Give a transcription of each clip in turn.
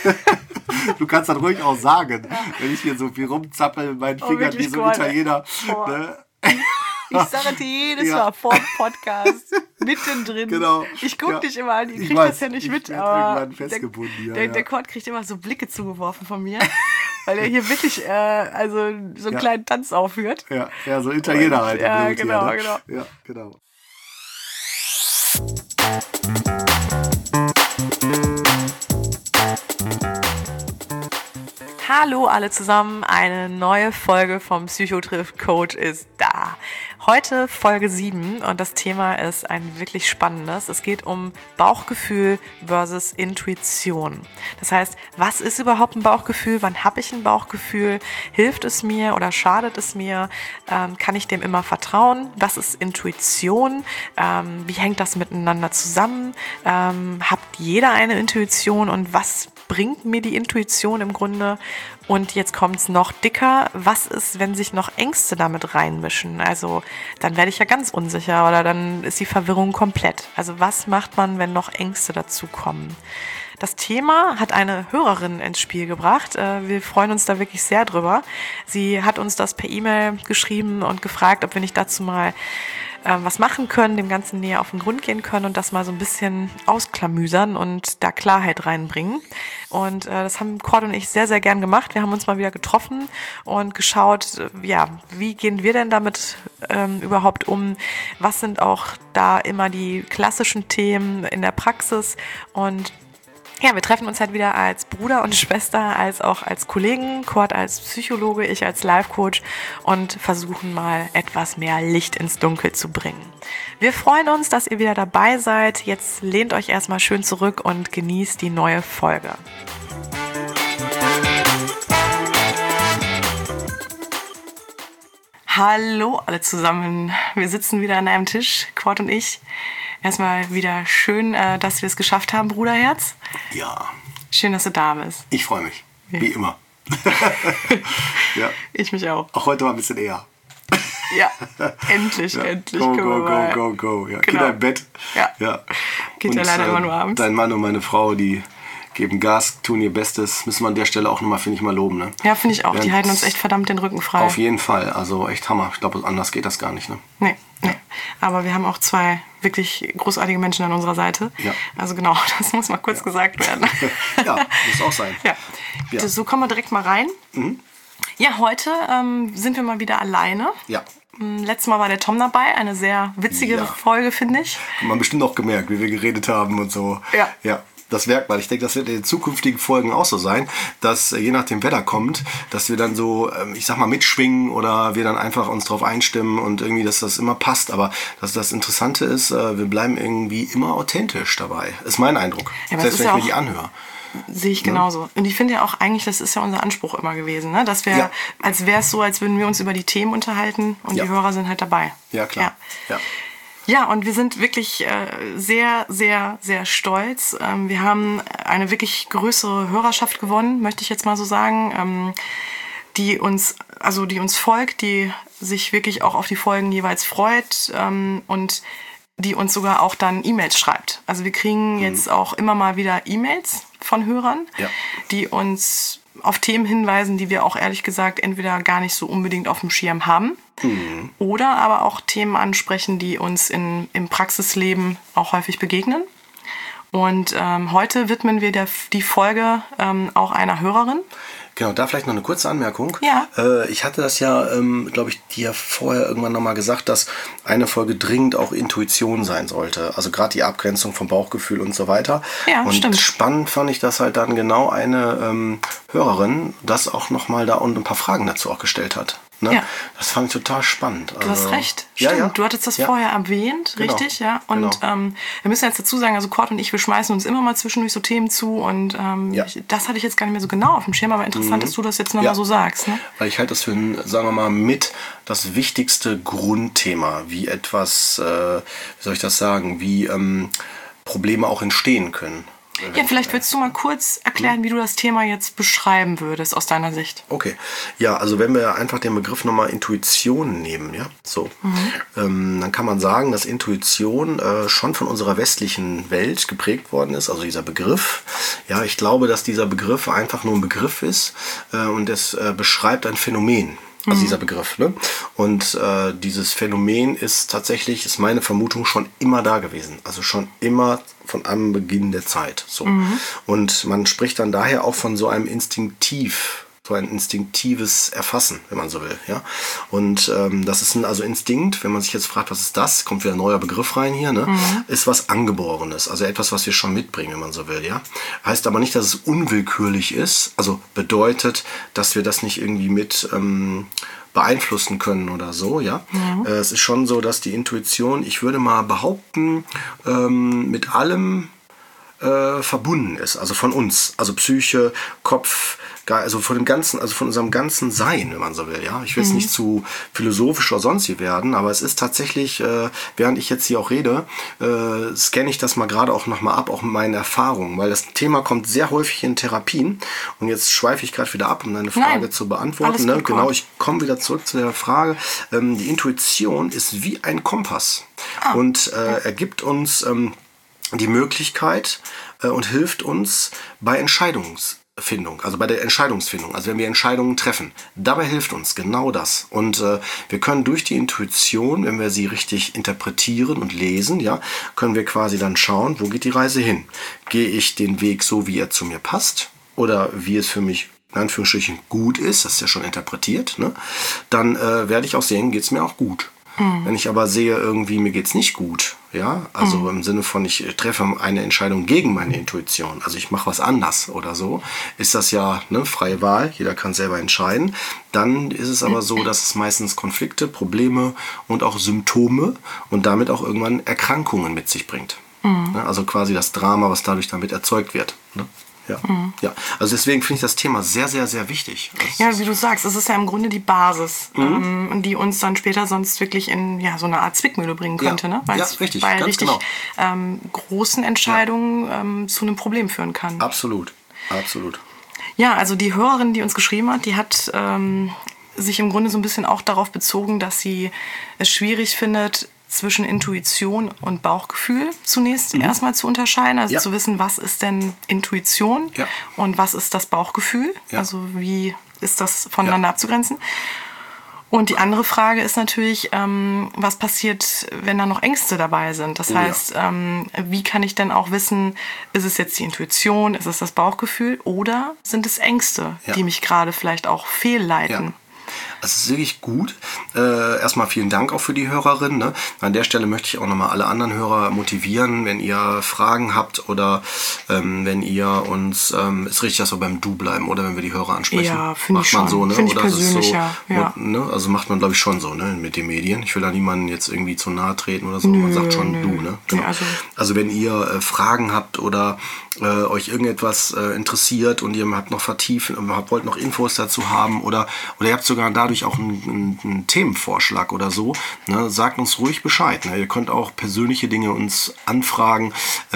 Du kannst das ruhig auch sagen, wenn ich hier so viel rumzappel mit meinen Fingern wie so ein Italiener. Ne? Ich sage dir jedes Mal vor dem Podcast, mittendrin. Genau. Ich gucke dich immer an, ich krieg das ja nicht mit, aber der Kurt kriegt immer so Blicke zugeworfen von mir, weil er hier wirklich so einen kleinen Tanz aufführt. Ja, so Italiener halt. Ja, genau, hier, ne? genau. Ja, genau. Hallo alle zusammen, eine neue Folge vom Psychotriff Coach ist da. Heute Folge 7 und das Thema ist ein wirklich spannendes. Es geht um Bauchgefühl versus Intuition. Das heißt, was ist überhaupt ein Bauchgefühl? Wann habe ich ein Bauchgefühl? Hilft es mir oder schadet es mir? Kann ich dem immer vertrauen? Was ist Intuition? Wie hängt das miteinander zusammen? Hat jeder eine Intuition und was bringt mir die Intuition im Grunde? Und jetzt kommt es noch dicker. Was ist, wenn sich noch Ängste damit reinmischen? Also dann werde ich ja ganz unsicher oder dann ist die Verwirrung komplett. Also was macht man, wenn noch Ängste dazukommen? Das Thema hat eine Hörerin ins Spiel gebracht. Wir freuen uns da wirklich sehr drüber. Sie hat uns das per E-Mail geschrieben und gefragt, ob wir nicht dazu mal was machen können, dem Ganzen näher auf den Grund gehen können und das mal so ein bisschen ausklamüsern und da Klarheit reinbringen. Und das haben Cord und ich sehr, sehr gern gemacht. Wir haben uns mal wieder getroffen und geschaut, wie gehen wir denn damit überhaupt um? Was sind auch da immer die klassischen Themen in der Praxis? Und ja, wir treffen uns halt wieder als Bruder und Schwester, als auch als Kollegen, Cord als Psychologe, ich als Life-Coach und versuchen mal etwas mehr Licht ins Dunkel zu bringen. Wir freuen uns, dass ihr wieder dabei seid. Jetzt lehnt euch erstmal schön zurück und genießt die neue Folge. Hallo alle zusammen. Wir sitzen wieder an einem Tisch, Cord und ich. Erstmal wieder schön, dass wir es geschafft haben, Bruderherz. Ja. Schön, dass du da bist. Ich freue mich, wie immer. Ja. Ich mich auch. Auch heute mal ein bisschen eher. Ja, endlich. Go. Ja, genau. Kinder im Bett. Ja. Geht und, ja leider immer nur abends. Dein Mann und meine Frau, die geben Gas, tun ihr Bestes. Müssen wir an der Stelle auch nochmal, finde ich, mal loben. Ne? Ja, finde ich auch. Die halten uns echt verdammt den Rücken frei. Auf jeden Fall. Also echt Hammer. Ich glaube, anders geht das gar nicht. Ne? Nee. Aber wir haben auch zwei wirklich großartige Menschen an unserer Seite. Ja. Also genau, das muss mal kurz gesagt werden. Ja, muss auch sein. Ja. So kommen wir direkt mal rein. Mhm. Ja, heute sind wir mal wieder alleine. Ja. Letztes Mal war der Tom dabei. Eine sehr witzige Folge, finde ich. Hat man bestimmt auch gemerkt, wie wir geredet haben und so. Ja. Das merkt man. Ich denke, das wird in den zukünftigen Folgen auch so sein, dass je nach dem Wetter kommt, dass wir dann so, ich sag mal, mitschwingen oder wir dann einfach uns drauf einstimmen und irgendwie, dass das immer passt. Aber dass das Interessante ist, wir bleiben irgendwie immer authentisch dabei. Ist mein Eindruck. Ja, selbst wenn ich mir die anhöre. Sehe ich genauso. Und ich finde ja auch eigentlich, das ist ja unser Anspruch immer gewesen, ne? Dass wir, als wäre es so, als würden wir uns über die Themen unterhalten und die Hörer sind halt dabei. Ja, klar. Ja, und wir sind wirklich sehr, sehr, sehr stolz. Wir haben eine wirklich größere Hörerschaft gewonnen, möchte ich jetzt mal so sagen, die uns folgt, die sich wirklich auch auf die Folgen jeweils freut und die uns sogar auch dann E-Mails schreibt. Also wir kriegen jetzt auch immer mal wieder E-Mails von Hörern, die uns auf Themen hinweisen, die wir auch ehrlich gesagt entweder gar nicht so unbedingt auf dem Schirm haben oder aber auch Themen ansprechen, die uns im Praxisleben auch häufig begegnen. Und heute widmen wir die Folge auch einer Hörerin. Genau, da vielleicht noch eine kurze Anmerkung. Ja. Ich hatte das ja, glaube ich, dir vorher irgendwann nochmal gesagt, dass eine Folge dringend auch Intuition sein sollte. Also gerade die Abgrenzung vom Bauchgefühl und so weiter. Ja, und stimmt. Spannend fand ich, dass halt dann genau eine Hörerin das auch nochmal da und ein paar Fragen dazu auch gestellt hat. Ne? Ja. Das fand ich total spannend. Du hast recht. Stimmt. Ja. Du hattest das vorher erwähnt, genau. Richtig, ja. Und wir müssen jetzt dazu sagen, also Cord und ich, wir schmeißen uns immer mal zwischendurch so Themen zu und das hatte ich jetzt gar nicht mehr so genau auf dem Schirm, aber interessant, dass du das jetzt nochmal so sagst. Ne? Weil ich halte das für sagen wir mal, mit das wichtigste Grundthema, wie etwas, wie soll ich das sagen, wie Probleme auch entstehen können. Ja, vielleicht willst du mal kurz erklären, wie du das Thema jetzt beschreiben würdest aus deiner Sicht. Okay, ja, also wenn wir einfach den Begriff nochmal Intuition nehmen, ja, so, dann kann man sagen, dass Intuition schon von unserer westlichen Welt geprägt worden ist, also dieser Begriff. Ja, ich glaube, dass dieser Begriff einfach nur ein Begriff ist und es beschreibt ein Phänomen. Also dieser Begriff. Ne? Und dieses Phänomen ist tatsächlich, ist meine Vermutung, schon immer da gewesen. Also schon immer von am Beginn der Zeit. So. Und man spricht dann daher auch von so einem so ein instinktives Erfassen, wenn man so will. Ja? Und das ist also Instinkt, wenn man sich jetzt fragt, was ist das, kommt wieder ein neuer Begriff rein hier, ne? Ist was Angeborenes, also etwas, was wir schon mitbringen, wenn man so will. Ja? Heißt aber nicht, dass es unwillkürlich ist, also bedeutet, dass wir das nicht irgendwie mit beeinflussen können oder so. Ja? Es ist schon so, dass die Intuition, ich würde mal behaupten, mit allem verbunden ist, also von uns, also Psyche, Kopf, also von dem ganzen, also von unserem ganzen Sein, wenn man so will, ja. Ich will jetzt nicht zu philosophisch oder sonst wie werden, aber es ist tatsächlich, während ich jetzt hier auch rede, scanne ich das mal gerade auch nochmal ab, auch mit meinen Erfahrungen, weil das Thema kommt sehr häufig in Therapien und jetzt schweife ich gerade wieder ab, um deine Frage zu beantworten. Ne? Genau, ich komme wieder zurück zu der Frage. Die Intuition ist wie ein Kompass und er gibt uns die Möglichkeit und hilft uns bei Entscheidungsfindung, also bei der Entscheidungsfindung, also wenn wir Entscheidungen treffen. Dabei hilft uns genau das. Und wir können durch die Intuition, wenn wir sie richtig interpretieren und lesen, ja, können wir quasi dann schauen, wo geht die Reise hin? Gehe ich den Weg so, wie er zu mir passt? Oder wie es für mich in Anführungsstrichen gut ist, das ist ja schon interpretiert, ne? Dann werde ich auch sehen, geht es mir auch gut. Wenn ich aber sehe, irgendwie mir geht's nicht gut, ja, also im Sinne von, ich treffe eine Entscheidung gegen meine Intuition, also ich mache was anders oder so, ist das ja ne, freie Wahl, jeder kann selber entscheiden. Dann ist es aber so, dass es meistens Konflikte, Probleme und auch Symptome und damit auch irgendwann Erkrankungen mit sich bringt. Ne, also quasi das Drama, was dadurch damit erzeugt wird. Ne? Ja. Ja, also deswegen finde ich das Thema sehr, sehr, sehr wichtig. Ja, wie du sagst, es ist ja im Grunde die Basis, die uns dann später sonst wirklich in so eine Art Zwickmühle bringen könnte. Ja, ne? Weil richtig, bei ganz richtig genau. Großen Entscheidungen zu einem Problem führen kann. Absolut, absolut. Ja, also die Hörerin, die uns geschrieben hat, die hat sich im Grunde so ein bisschen auch darauf bezogen, dass sie es schwierig findet, zwischen Intuition und Bauchgefühl zunächst erstmal zu unterscheiden. Also zu wissen, was ist denn Intuition und was ist das Bauchgefühl. Ja. Also wie ist das voneinander abzugrenzen. Und die andere Frage ist natürlich, was passiert, wenn da noch Ängste dabei sind? Das heißt, wie kann ich denn auch wissen, ist es jetzt die Intuition, ist es das Bauchgefühl oder sind es Ängste, die mich gerade vielleicht auch fehlleiten? Ja. Es ist wirklich gut. Erstmal vielen Dank auch für die Hörerin. Ne? An der Stelle möchte ich auch nochmal alle anderen Hörer motivieren, wenn ihr Fragen habt oder wenn ihr uns, ist richtig, dass wir beim Du bleiben oder wenn wir die Hörer ansprechen. Ja, finde ich schon. So, ne? Finde ich persönlicher. So, ja. Ne? Also macht man, glaube ich, schon so ne? Mit den Medien. Ich will da niemanden jetzt irgendwie zu nahe treten oder so. Man sagt schon Du. Ne? Genau. Ja, also wenn ihr Fragen habt oder euch irgendetwas interessiert und ihr habt noch vertiefen, wollt noch Infos dazu haben oder ihr habt sogar dadurch auch einen Themenvorschlag oder so, ne, sagt uns ruhig Bescheid. Ne? Ihr könnt auch persönliche Dinge uns anfragen.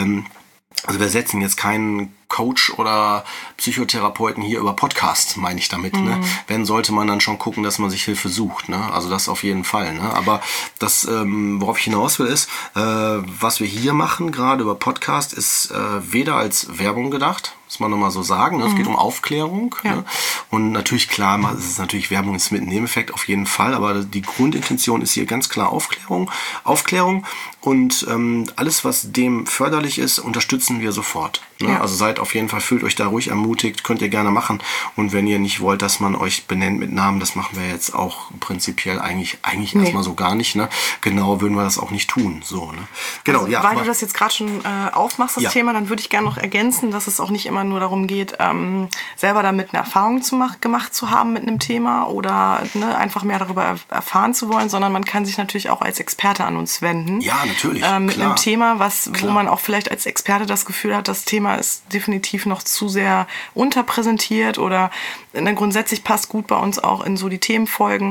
Also wir setzen jetzt keinen Coach oder Psychotherapeuten hier über Podcast, meine ich damit. Ne? Wenn, sollte man dann schon gucken, dass man sich Hilfe sucht. Ne? Also das auf jeden Fall. Ne? Aber das, worauf ich hinaus will, ist, was wir hier machen, gerade über Podcast, ist weder als Werbung gedacht, muss man nochmal so sagen. Ne? Es geht um Aufklärung. Ja. Ne? Und natürlich, klar, es ist natürlich Werbung ist mit einem Nebeneffekt auf jeden Fall, aber die Grundintention ist hier ganz klar Aufklärung und alles, was dem förderlich ist, unterstützen wir sofort. Ne? Ja. Also seid auf jeden Fall, fühlt euch da ruhig ermutigt, könnt ihr gerne machen. Und wenn ihr nicht wollt, dass man euch benennt mit Namen, das machen wir jetzt auch prinzipiell eigentlich erstmal so gar nicht. Ne? Genau, würden wir das auch nicht tun. So, ne? Genau, also, weil du das jetzt gerade schon aufmachst, das Thema, dann würde ich gerne noch ergänzen, dass es auch nicht immer nur darum geht, selber damit eine Erfahrung gemacht zu haben mit einem Thema oder einfach mehr darüber erfahren zu wollen, sondern man kann sich natürlich auch als Experte an uns wenden. Ja, natürlich. Mit einem Thema, wo man auch vielleicht als Experte das Gefühl hat, das Thema ist definitiv noch zu sehr unterpräsentiert oder grundsätzlich passt gut bei uns auch in so die Themenfolgen.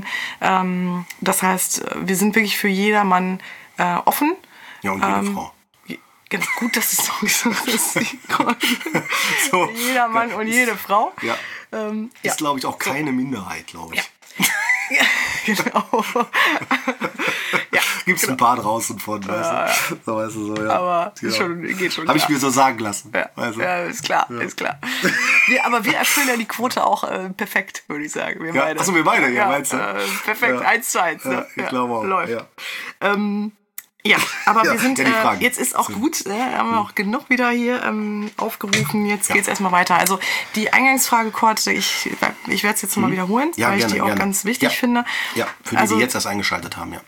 Das heißt, wir sind wirklich für jedermann offen. Ja, und jede Frau. Ganz gut, dass du es noch gesagt hast. So, jeder Mann und jede Frau. Ja. Ist, glaube ich, auch keine Minderheit, glaube ich. Ja, genau. Ja, Gibt es ein paar draußen von, weißt du? So, weißt du, so, ja. Aber genau. geht schon. Habe ich mir so sagen lassen. Ja, weißt du? ja ist klar, ist klar. Aber wir erfüllen ja die Quote auch perfekt, würde ich sagen. Wir beide. Achso, wir beide, ja, meinst du? Perfekt, 1:1. Ja, ich glaube auch. Läuft. Ja. Ja, aber wir sind, jetzt ist auch gut, haben wir auch genug wieder hier aufgerufen. Jetzt geht's erstmal weiter. Also die Eingangsfrage, Kurt, ich werde es jetzt mal wiederholen, weil ich die auch ganz wichtig finde. Ja, für die, die jetzt erst eingeschaltet haben, ja.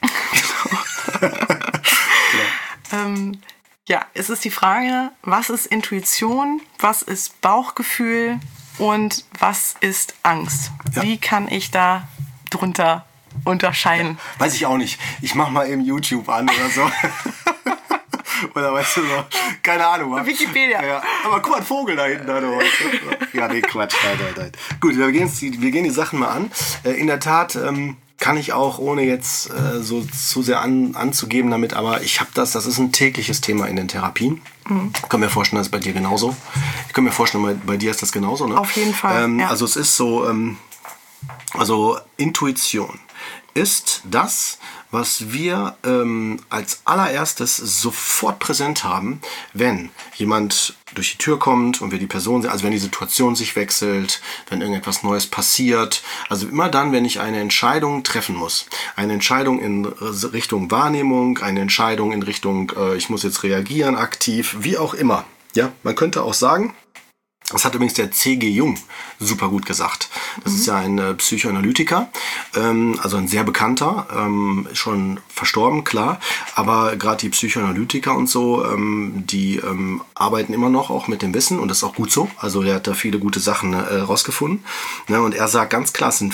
Ja, es ist die Frage, was ist Intuition, was ist Bauchgefühl und was ist Angst? Ja. Wie kann ich da drunter unterscheiden? Weiß ich auch nicht. Ich mach mal eben YouTube an oder so. Oder weißt du so, keine Ahnung. Wikipedia. Ja, aber guck mal, ein Vogel da hinten. Ja, nee, Quatsch. Nein. Gut, wir gehen die Sachen mal an. In der Tat kann ich auch, ohne jetzt so zu sehr anzugeben damit, aber ich habe das ist ein tägliches Thema in den Therapien. Ich kann mir vorstellen, das ist bei dir genauso. Ich kann mir vorstellen, bei dir ist das genauso, ne? Auf jeden Fall, ja. Also es ist so, also Intuition ist das, was wir als allererstes sofort präsent haben, wenn jemand durch die Tür kommt und wir die Person sehen, also wenn die Situation sich wechselt, wenn irgendetwas Neues passiert. Also immer dann, wenn ich eine Entscheidung treffen muss. Eine Entscheidung in Richtung Wahrnehmung, eine Entscheidung in Richtung, ich muss jetzt reagieren, aktiv, wie auch immer. Ja, man könnte auch sagen, das hat übrigens der C.G. Jung super gut gesagt. Das ist ja ein Psychoanalytiker, also ein sehr bekannter, schon verstorben, klar. Aber gerade die Psychoanalytiker und so, die arbeiten immer noch auch mit dem Wissen und das ist auch gut so. Also er hat da viele gute Sachen rausgefunden. Ne? Und er sagt ganz klar, es sind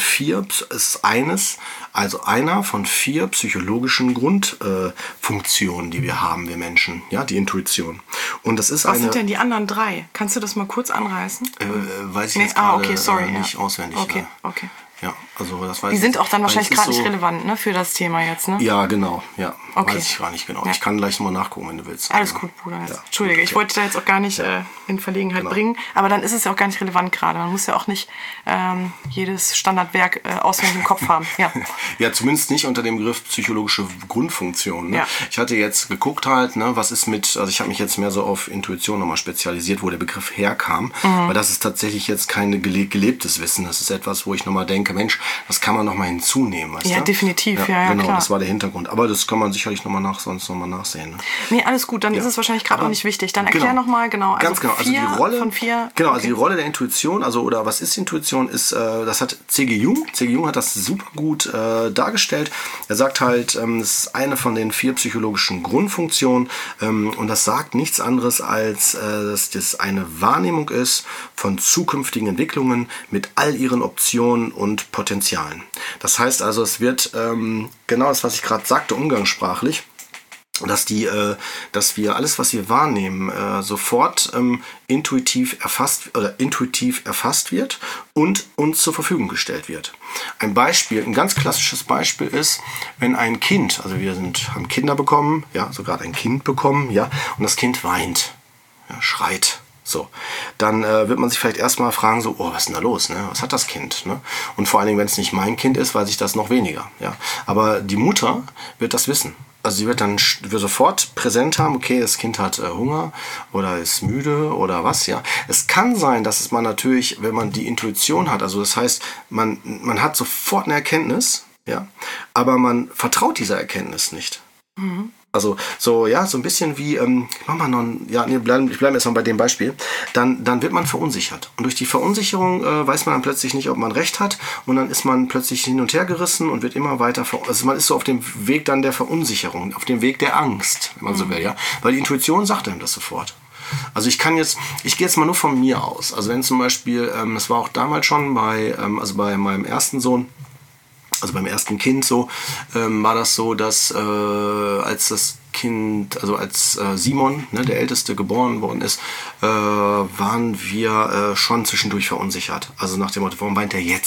einer von 4 psychologischen Grundfunktionen, die wir haben, wir Menschen. Ja, die Intuition. Und das ist Was sind denn die anderen 3? Kannst du das mal kurz anreißen? Weiß ich jetzt gerade nicht auswendig. Okay. Ja, also das weiß die ich sind jetzt, auch dann wahrscheinlich gerade so, nicht relevant, ne, für das Thema jetzt, ne? Ja, genau. Ja, okay. Weiß ich gar nicht genau. Ja. Ich kann gleich mal nachgucken, wenn du willst. Alles gut, Bruder. Ja. Entschuldige, ich wollte da jetzt auch gar nicht in Verlegenheit bringen, aber dann ist es ja auch gar nicht relevant gerade. Man muss ja auch nicht jedes Standardwerk auswendig im Kopf haben. Ja. Ja, zumindest nicht unter dem Begriff psychologische Grundfunktion. Ne? Ja. Ich hatte jetzt geguckt halt, ne, was ist mit, also ich habe mich jetzt mehr so auf Intuition nochmal spezialisiert, wo der Begriff herkam, weil das ist tatsächlich jetzt kein gelebtes Wissen. Das ist etwas, wo ich nochmal denke, Mensch, das kann man nochmal hinzunehmen. Weißt ja, du? Definitiv, ja, genau, klar. Das war der Hintergrund. Aber das kann man sicherlich sonst nochmal nachsehen. Ne? Nee, alles gut, dann ist es wahrscheinlich gerade auch nicht wichtig. Dann erklär nochmal genau. Also ganz genau. Also die Rolle von 4. Genau, also die Rolle der Intuition, oder was ist Intuition, ist, das hat C.G. Jung. C.G. Jung hat das super gut dargestellt. Er sagt halt, es ist eine von den 4 psychologischen Grundfunktionen und das sagt nichts anderes als, dass das eine Wahrnehmung ist von zukünftigen Entwicklungen mit all ihren Optionen und Potenzialen. Das heißt also, es wird genau das, was ich gerade sagte, umgangssprachlich, dass wir alles, was wir wahrnehmen, sofort intuitiv erfasst wird und uns zur Verfügung gestellt wird. Ein ganz klassisches Beispiel ist, wenn ein Kind, also haben Kinder bekommen, ja, sogar ein Kind bekommen, ja, und das Kind weint, ja, schreit. So, dann wird man sich vielleicht erstmal fragen, so, was ist denn da los, ne? Was hat das Kind, ne? Und vor allen Dingen, wenn es nicht mein Kind ist, weiß ich das noch weniger, ja. Aber die Mutter wird das wissen. Also sie wird sofort präsent haben, okay, das Kind hat Hunger oder ist müde oder was, ja. Es kann sein, dass man natürlich, wenn man die Intuition hat, also das heißt, man hat sofort eine Erkenntnis, ja, aber man vertraut dieser Erkenntnis nicht. Mhm. Also so ein bisschen wie, ich bleibe erstmal bei dem Beispiel, dann wird man verunsichert. Und durch die Verunsicherung weiß man dann plötzlich nicht, ob man recht hat und dann ist man plötzlich hin und her gerissen und wird immer weiter, also man ist so auf dem Weg dann der Verunsicherung, auf dem Weg der Angst, wenn man so will, ja. Weil die Intuition sagt einem das sofort. Also ich gehe jetzt mal nur von mir aus. Also wenn zum Beispiel, das war auch damals schon bei meinem ersten Sohn, also beim ersten Kind so, war das so, dass als das Kind, also als Simon, ne, der Älteste, geboren worden ist, waren wir schon zwischendurch verunsichert. Also nach dem Motto, warum weint er jetzt?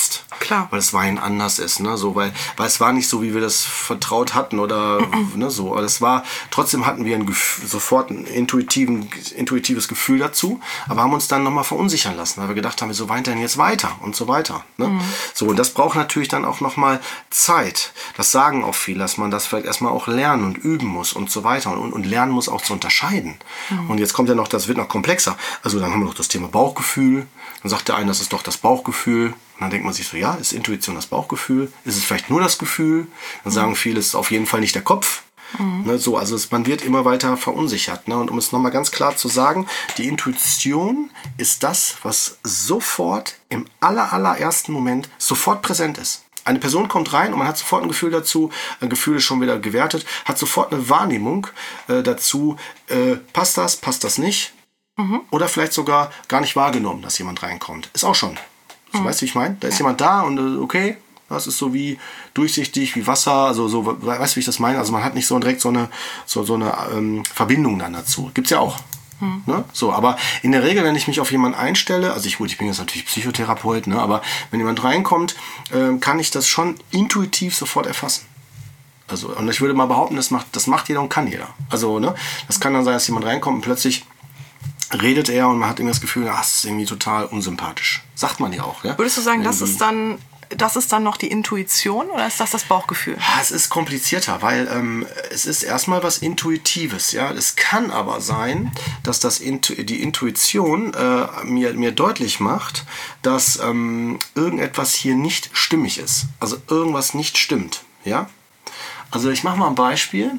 Klar. Weil das Weinen anders ist, ne? So, weil es war nicht so, wie wir das vertraut hatten oder ne, so. Aber trotzdem hatten wir sofort ein intuitives Gefühl dazu, aber haben uns dann nochmal verunsichern lassen, weil wir gedacht haben, wieso weint er denn jetzt weiter und so weiter. Ne? So, und das braucht natürlich dann auch nochmal Zeit. Das sagen auch viele, dass man das vielleicht erstmal auch lernen und üben muss und so weiter und lernen muss auch zu unterscheiden. Und jetzt kommt ja noch, das wird noch komplexer. Also dann haben wir noch das Thema Bauchgefühl. Dann sagt der eine, das ist doch das Bauchgefühl. Und dann denkt man sich so, ja, ist Intuition das Bauchgefühl? Ist es vielleicht nur das Gefühl? Dann sagen viele, es ist auf jeden Fall nicht der Kopf. Ne, so, also man wird immer weiter verunsichert. Ne? Und um es nochmal ganz klar zu sagen, die Intuition ist das, was sofort im allerersten Moment sofort präsent ist. Eine Person kommt rein und man hat sofort ein Gefühl dazu, ein Gefühl ist schon wieder gewertet, hat sofort eine Wahrnehmung dazu, passt das nicht? Oder vielleicht sogar gar nicht wahrgenommen, dass jemand reinkommt. Ist auch schon. So, weißt du, wie ich meine? Da ist jemand da und okay, das ist so wie durchsichtig, wie Wasser, also so, weißt du, wie ich das meine? Also man hat nicht so direkt so eine Verbindung dann dazu. Gibt's ja auch. Ne? So, aber in der Regel, wenn ich mich auf jemanden einstelle, also ich bin jetzt natürlich Psychotherapeut, ne, aber wenn jemand reinkommt, kann ich das schon intuitiv sofort erfassen. Also, und ich würde mal behaupten, das macht jeder und kann jeder. Also, ne, das kann dann sein, dass jemand reinkommt und plötzlich redet er und man hat irgendwie das Gefühl, das ist irgendwie total unsympathisch. Sagt man ja auch. Ja? Würdest du sagen, das ist dann noch die Intuition oder ist das Bauchgefühl? Es ist komplizierter, weil es ist erstmal was Intuitives. Ja? Es kann aber sein, dass die Intuition mir deutlich macht, dass irgendetwas hier nicht stimmig ist. Also irgendwas nicht stimmt. Ja? Also ich mache mal ein Beispiel.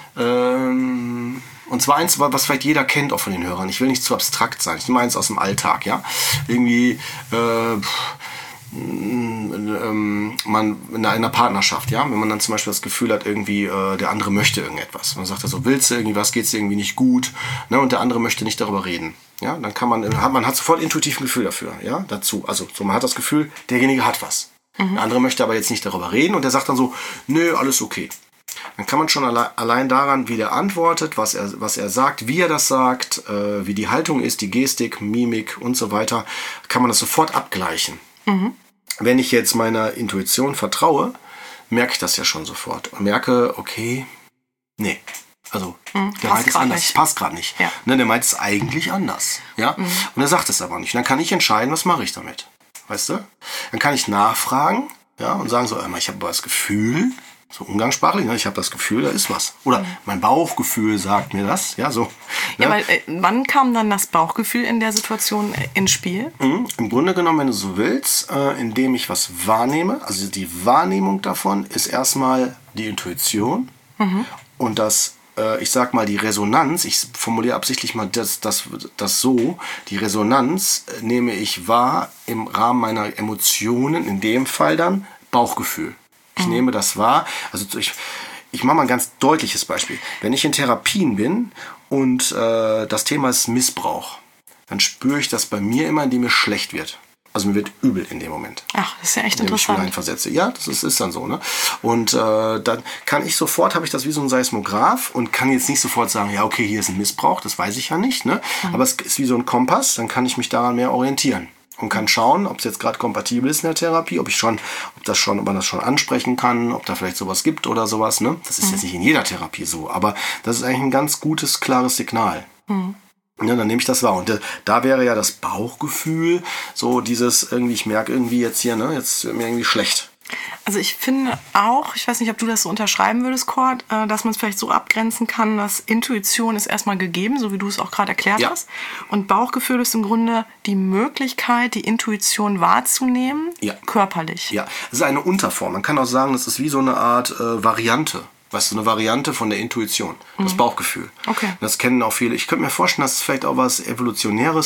Und zwar eins, was vielleicht jeder kennt, auch von den Hörern. Ich will nicht zu abstrakt sein. Ich nehme eins aus dem Alltag. Ja? Irgendwie man in einer Partnerschaft, ja, wenn man dann zum Beispiel das Gefühl hat, irgendwie der andere möchte irgendetwas. Und dann sagt er so, willst du irgendwas, geht's dir irgendwie nicht gut, ne, und der andere möchte nicht darüber reden. Ja, dann man hat sofort intuitiv ein Gefühl dafür, ja, dazu. Also so, man hat das Gefühl, derjenige hat was. Der andere möchte aber jetzt nicht darüber reden und der sagt dann so, nö, alles okay. Dann kann man schon allein daran, wie der antwortet, was er sagt, wie er das sagt, wie die Haltung ist, die Gestik, Mimik und so weiter, kann man das sofort abgleichen. Wenn ich jetzt meiner Intuition vertraue, merke ich das ja schon sofort und merke, okay, nee, also der meint es anders, es passt gerade nicht. Ja. Ne, der meint es eigentlich anders. Ja? Und er sagt es aber nicht. Und dann kann ich entscheiden, was mache ich damit. Weißt du? Dann kann ich nachfragen, ja, und sagen so, ich habe aber das Gefühl, so umgangssprachlich, ne, ich habe das Gefühl, da ist was. Oder mein Bauchgefühl sagt mir das. Ja, so. Ja, weil wann kam dann das Bauchgefühl in der Situation ins Spiel? Im Grunde genommen, wenn du so willst, indem ich was wahrnehme, also die Wahrnehmung davon ist erstmal die Intuition und das, ich sag mal, die Resonanz, ich formuliere absichtlich mal das so, die Resonanz nehme ich wahr im Rahmen meiner Emotionen, in dem Fall dann Bauchgefühl. Ich nehme das wahr. Also ich mache mal ein ganz deutliches Beispiel. Wenn ich in Therapien bin und das Thema ist Missbrauch, dann spüre ich das bei mir immer, indem mir schlecht wird. Also mir wird übel in dem Moment. Ach, das ist ja echt interessant. Ich mich hineinversetze. Ja, das ist dann so. Ne? Und dann kann ich sofort, habe ich das wie so ein Seismograph und kann jetzt nicht sofort sagen, ja, okay, hier ist ein Missbrauch, das weiß ich ja nicht. Ne? Aber es ist wie so ein Kompass, dann kann ich mich daran mehr orientieren. Und kann schauen, ob es jetzt gerade kompatibel ist in der Therapie, ob man das schon ansprechen kann, ob da vielleicht sowas gibt oder sowas. Ne? Das ist jetzt nicht in jeder Therapie so, aber das ist eigentlich ein ganz gutes, klares Signal. Ja, dann nehme ich das wahr. Und da wäre ja das Bauchgefühl, so dieses irgendwie, ich merke irgendwie jetzt hier, ne, jetzt wird mir irgendwie schlecht. Also ich finde auch, ich weiß nicht, ob du das so unterschreiben würdest, Cord, dass man es vielleicht so abgrenzen kann, dass Intuition ist erstmal gegeben, so wie du es auch gerade erklärt hast. Und Bauchgefühl ist im Grunde die Möglichkeit, die Intuition wahrzunehmen, körperlich. Ja, es ist eine Unterform. Man kann auch sagen, das ist wie so eine Art Variante. Weißt du, eine Variante von der Intuition, das Bauchgefühl. Okay. Das kennen auch viele. Ich könnte mir vorstellen, das ist vielleicht auch was Evolutionäres,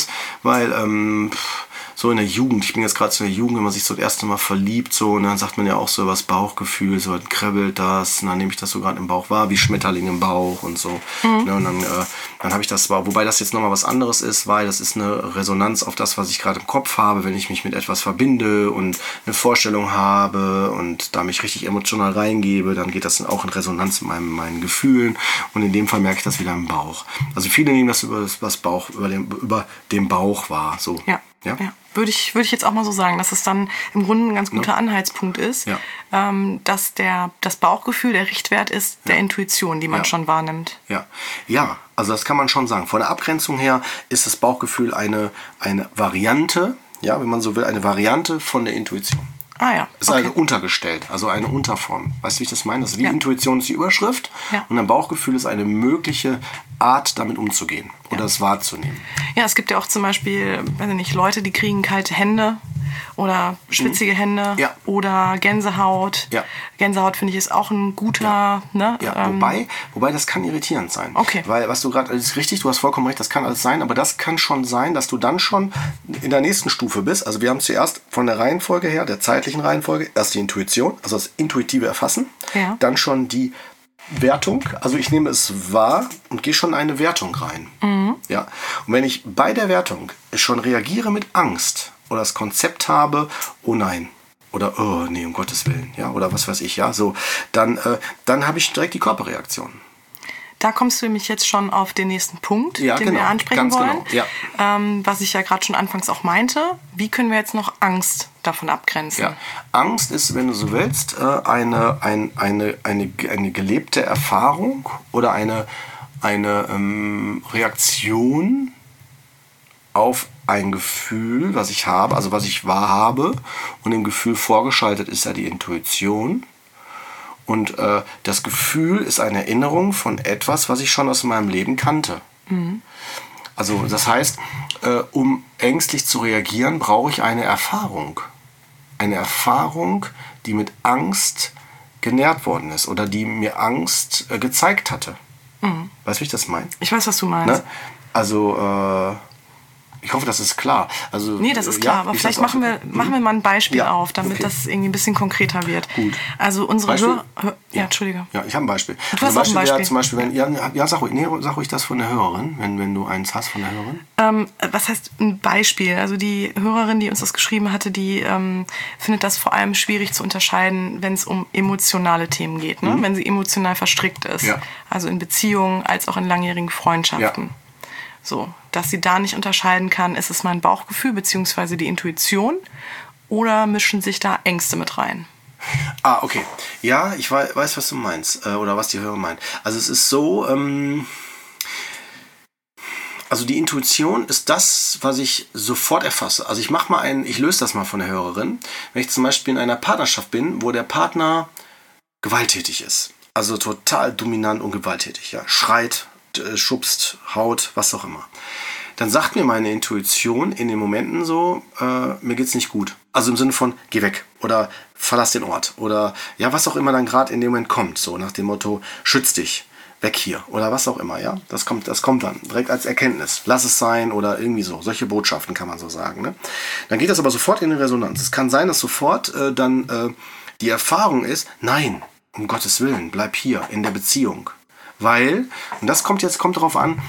weil so in der Jugend, ich bin jetzt gerade so in der Jugend, wenn man sich so das erste Mal verliebt, so, und dann sagt man ja auch so was Bauchgefühl, so dann kribbelt das, und dann nehme ich das so gerade im Bauch wahr, wie Schmetterling im Bauch und so. Ne, und dann habe ich das wahr, wobei das jetzt nochmal was anderes ist, weil das ist eine Resonanz auf das, was ich gerade im Kopf habe, wenn ich mich mit etwas verbinde und eine Vorstellung habe und da mich richtig emotional reingebe, dann geht das dann auch in Resonanz mit meinen Gefühlen und in dem Fall merke ich das wieder im Bauch. Also viele nehmen das über dem Bauch wahr, so. Ja. Ja? Ja. Würde ich jetzt auch mal so sagen, dass es dann im Grunde ein ganz guter Anhaltspunkt ist, dass das Bauchgefühl der Richtwert ist der Intuition, die man schon wahrnimmt. Ja, also das kann man schon sagen. Von der Abgrenzung her ist das Bauchgefühl eine Variante, ja, wenn man so will, eine Variante von der Intuition. Ah ja. Ist also untergestellt, also eine Unterform. Weißt du, wie ich das meine? Also die Intuition ist die Überschrift und ein Bauchgefühl ist eine mögliche Art, damit umzugehen oder es wahrzunehmen. Ja, es gibt ja auch zum Beispiel, weiß ich nicht, Leute, die kriegen kalte Hände oder schwitzige Hände oder Gänsehaut. Ja. Gänsehaut, finde ich, ist auch ein guter... Wobei das kann irritierend sein. Okay. Weil, was du gerade, das ist richtig, du hast vollkommen recht, das kann alles sein, aber das kann schon sein, dass du dann schon in der nächsten Stufe bist. Also wir haben zuerst von der Reihenfolge her, der zeitlichen Reihenfolge, erst die Intuition, also das intuitive Erfassen, dann schon die Wertung, also ich nehme es wahr und gehe schon in eine Wertung rein. Ja? Und wenn ich bei der Wertung schon reagiere mit Angst oder das Konzept habe, oh nein, oder oh nee, um Gottes Willen, ja, oder was weiß ich, ja, so, dann habe ich direkt die Körperreaktion. Da kommst du nämlich jetzt schon auf den nächsten Punkt, den wir ansprechen wollen. Genau. Ja. Was ich ja gerade schon anfangs auch meinte. Wie können wir jetzt noch Angst davon abgrenzen? Ja. Angst ist, wenn du so willst, eine gelebte Erfahrung oder eine Reaktion auf ein Gefühl, was ich habe, also was ich wahrhabe. Und im Gefühl vorgeschaltet ist ja die Intuition. Und das Gefühl ist eine Erinnerung von etwas, was ich schon aus meinem Leben kannte. Also das heißt, um ängstlich zu reagieren, brauche ich eine Erfahrung. Eine Erfahrung, die mit Angst genährt worden ist oder die mir Angst gezeigt hatte. Weißt du, wie ich das meine? Ich weiß, was du meinst. Ne? Also... ich hoffe, das ist klar. Also, nee, das ist klar, aber vielleicht machen wir mal ein Beispiel auf, damit das irgendwie ein bisschen konkreter wird. Gut. Also unsere Entschuldige. Ja, ich habe ein Beispiel. Du hast auch ein Beispiel. Zum Beispiel, sag ruhig das von der Hörerin, wenn du eins hast von der Hörerin. Was heißt ein Beispiel? Also die Hörerin, die uns das geschrieben hatte, die findet das vor allem schwierig zu unterscheiden, wenn es um emotionale Themen geht, ne? Wenn sie emotional verstrickt ist. Ja. Also in Beziehungen als auch in langjährigen Freundschaften. Ja. So, dass sie da nicht unterscheiden kann, ist es mein Bauchgefühl bzw. die Intuition oder mischen sich da Ängste mit rein? Ah, okay. Ja, ich weiß, was du meinst oder was die Hörerin meint. Also es ist so, also die Intuition ist das, was ich sofort erfasse. Also ich löse das mal von der Hörerin. Wenn ich zum Beispiel in einer Partnerschaft bin, wo der Partner gewalttätig ist, also total dominant und gewalttätig, ja, schreit, schubst, haut, was auch immer. Dann sagt mir meine Intuition in den Momenten so, mir geht's nicht gut. Also im Sinne von, geh weg oder verlass den Ort oder ja, was auch immer dann gerade in dem Moment kommt. So nach dem Motto, schütz dich, weg hier oder was auch immer. Ja, das kommt dann direkt als Erkenntnis. Lass es sein oder irgendwie so. Solche Botschaften kann man so sagen. Ne? Dann geht das aber sofort in die Resonanz. Es kann sein, dass sofort dann die Erfahrung ist, nein, um Gottes Willen, bleib hier in der Beziehung. Weil, und das kommt darauf an,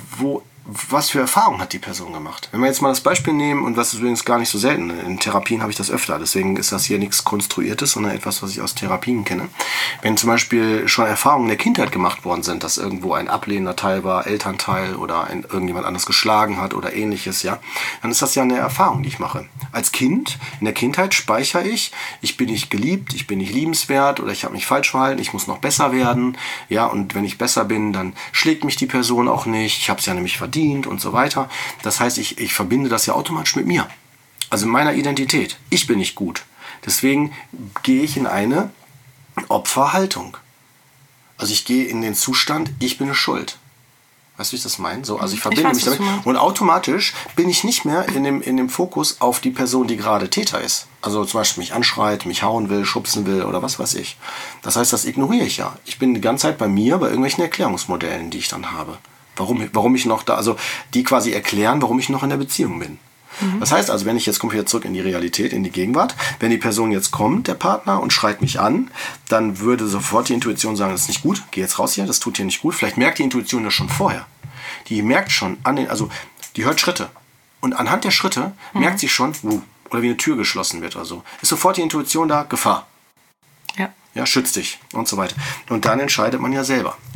was für Erfahrungen hat die Person gemacht. Wenn wir jetzt mal das Beispiel nehmen, und das ist übrigens gar nicht so selten, in Therapien habe ich das öfter, deswegen ist das hier nichts Konstruiertes, sondern etwas, was ich aus Therapien kenne. Wenn zum Beispiel schon Erfahrungen in der Kindheit gemacht worden sind, dass irgendwo ein ablehnender Teil war, Elternteil oder irgendjemand anders geschlagen hat oder ähnliches, ja, dann ist das ja eine Erfahrung, die ich mache. Als Kind, in der Kindheit speichere ich bin nicht geliebt, ich bin nicht liebenswert oder ich habe mich falsch verhalten, ich muss noch besser werden, ja, und wenn ich besser bin, dann schlägt mich die Person auch nicht, ich habe es ja nämlich verdient und so weiter. Das heißt, ich verbinde das ja automatisch mit mir. Also meiner Identität. Ich bin nicht gut. Deswegen gehe ich in eine Opferhaltung. Also ich gehe in den Zustand, ich bin schuld. Weißt du, wie ich das meine? So, also ich verbinde mich damit. Und automatisch bin ich nicht mehr in dem Fokus auf die Person, die gerade Täter ist. Also zum Beispiel mich anschreit, mich hauen will, schubsen will oder was weiß ich. Das heißt, das ignoriere ich ja. Ich bin die ganze Zeit bei mir, bei irgendwelchen Erklärungsmodellen, die ich dann habe. Warum ich noch da, also die quasi erklären, warum ich noch in der Beziehung bin. Das heißt also, wenn ich jetzt komme wieder zurück in die Realität, in die Gegenwart, wenn die Person jetzt kommt, der Partner, und schreit mich an, dann würde sofort die Intuition sagen, das ist nicht gut, geh jetzt raus hier, das tut hier nicht gut. Vielleicht merkt die Intuition das schon vorher. Die merkt schon, die hört Schritte. Und anhand der Schritte merkt sie schon, oder wie eine Tür geschlossen wird oder so. Ist sofort die Intuition da, Gefahr. Ja, schütz dich und so weiter. Und dann entscheidet man ja selber.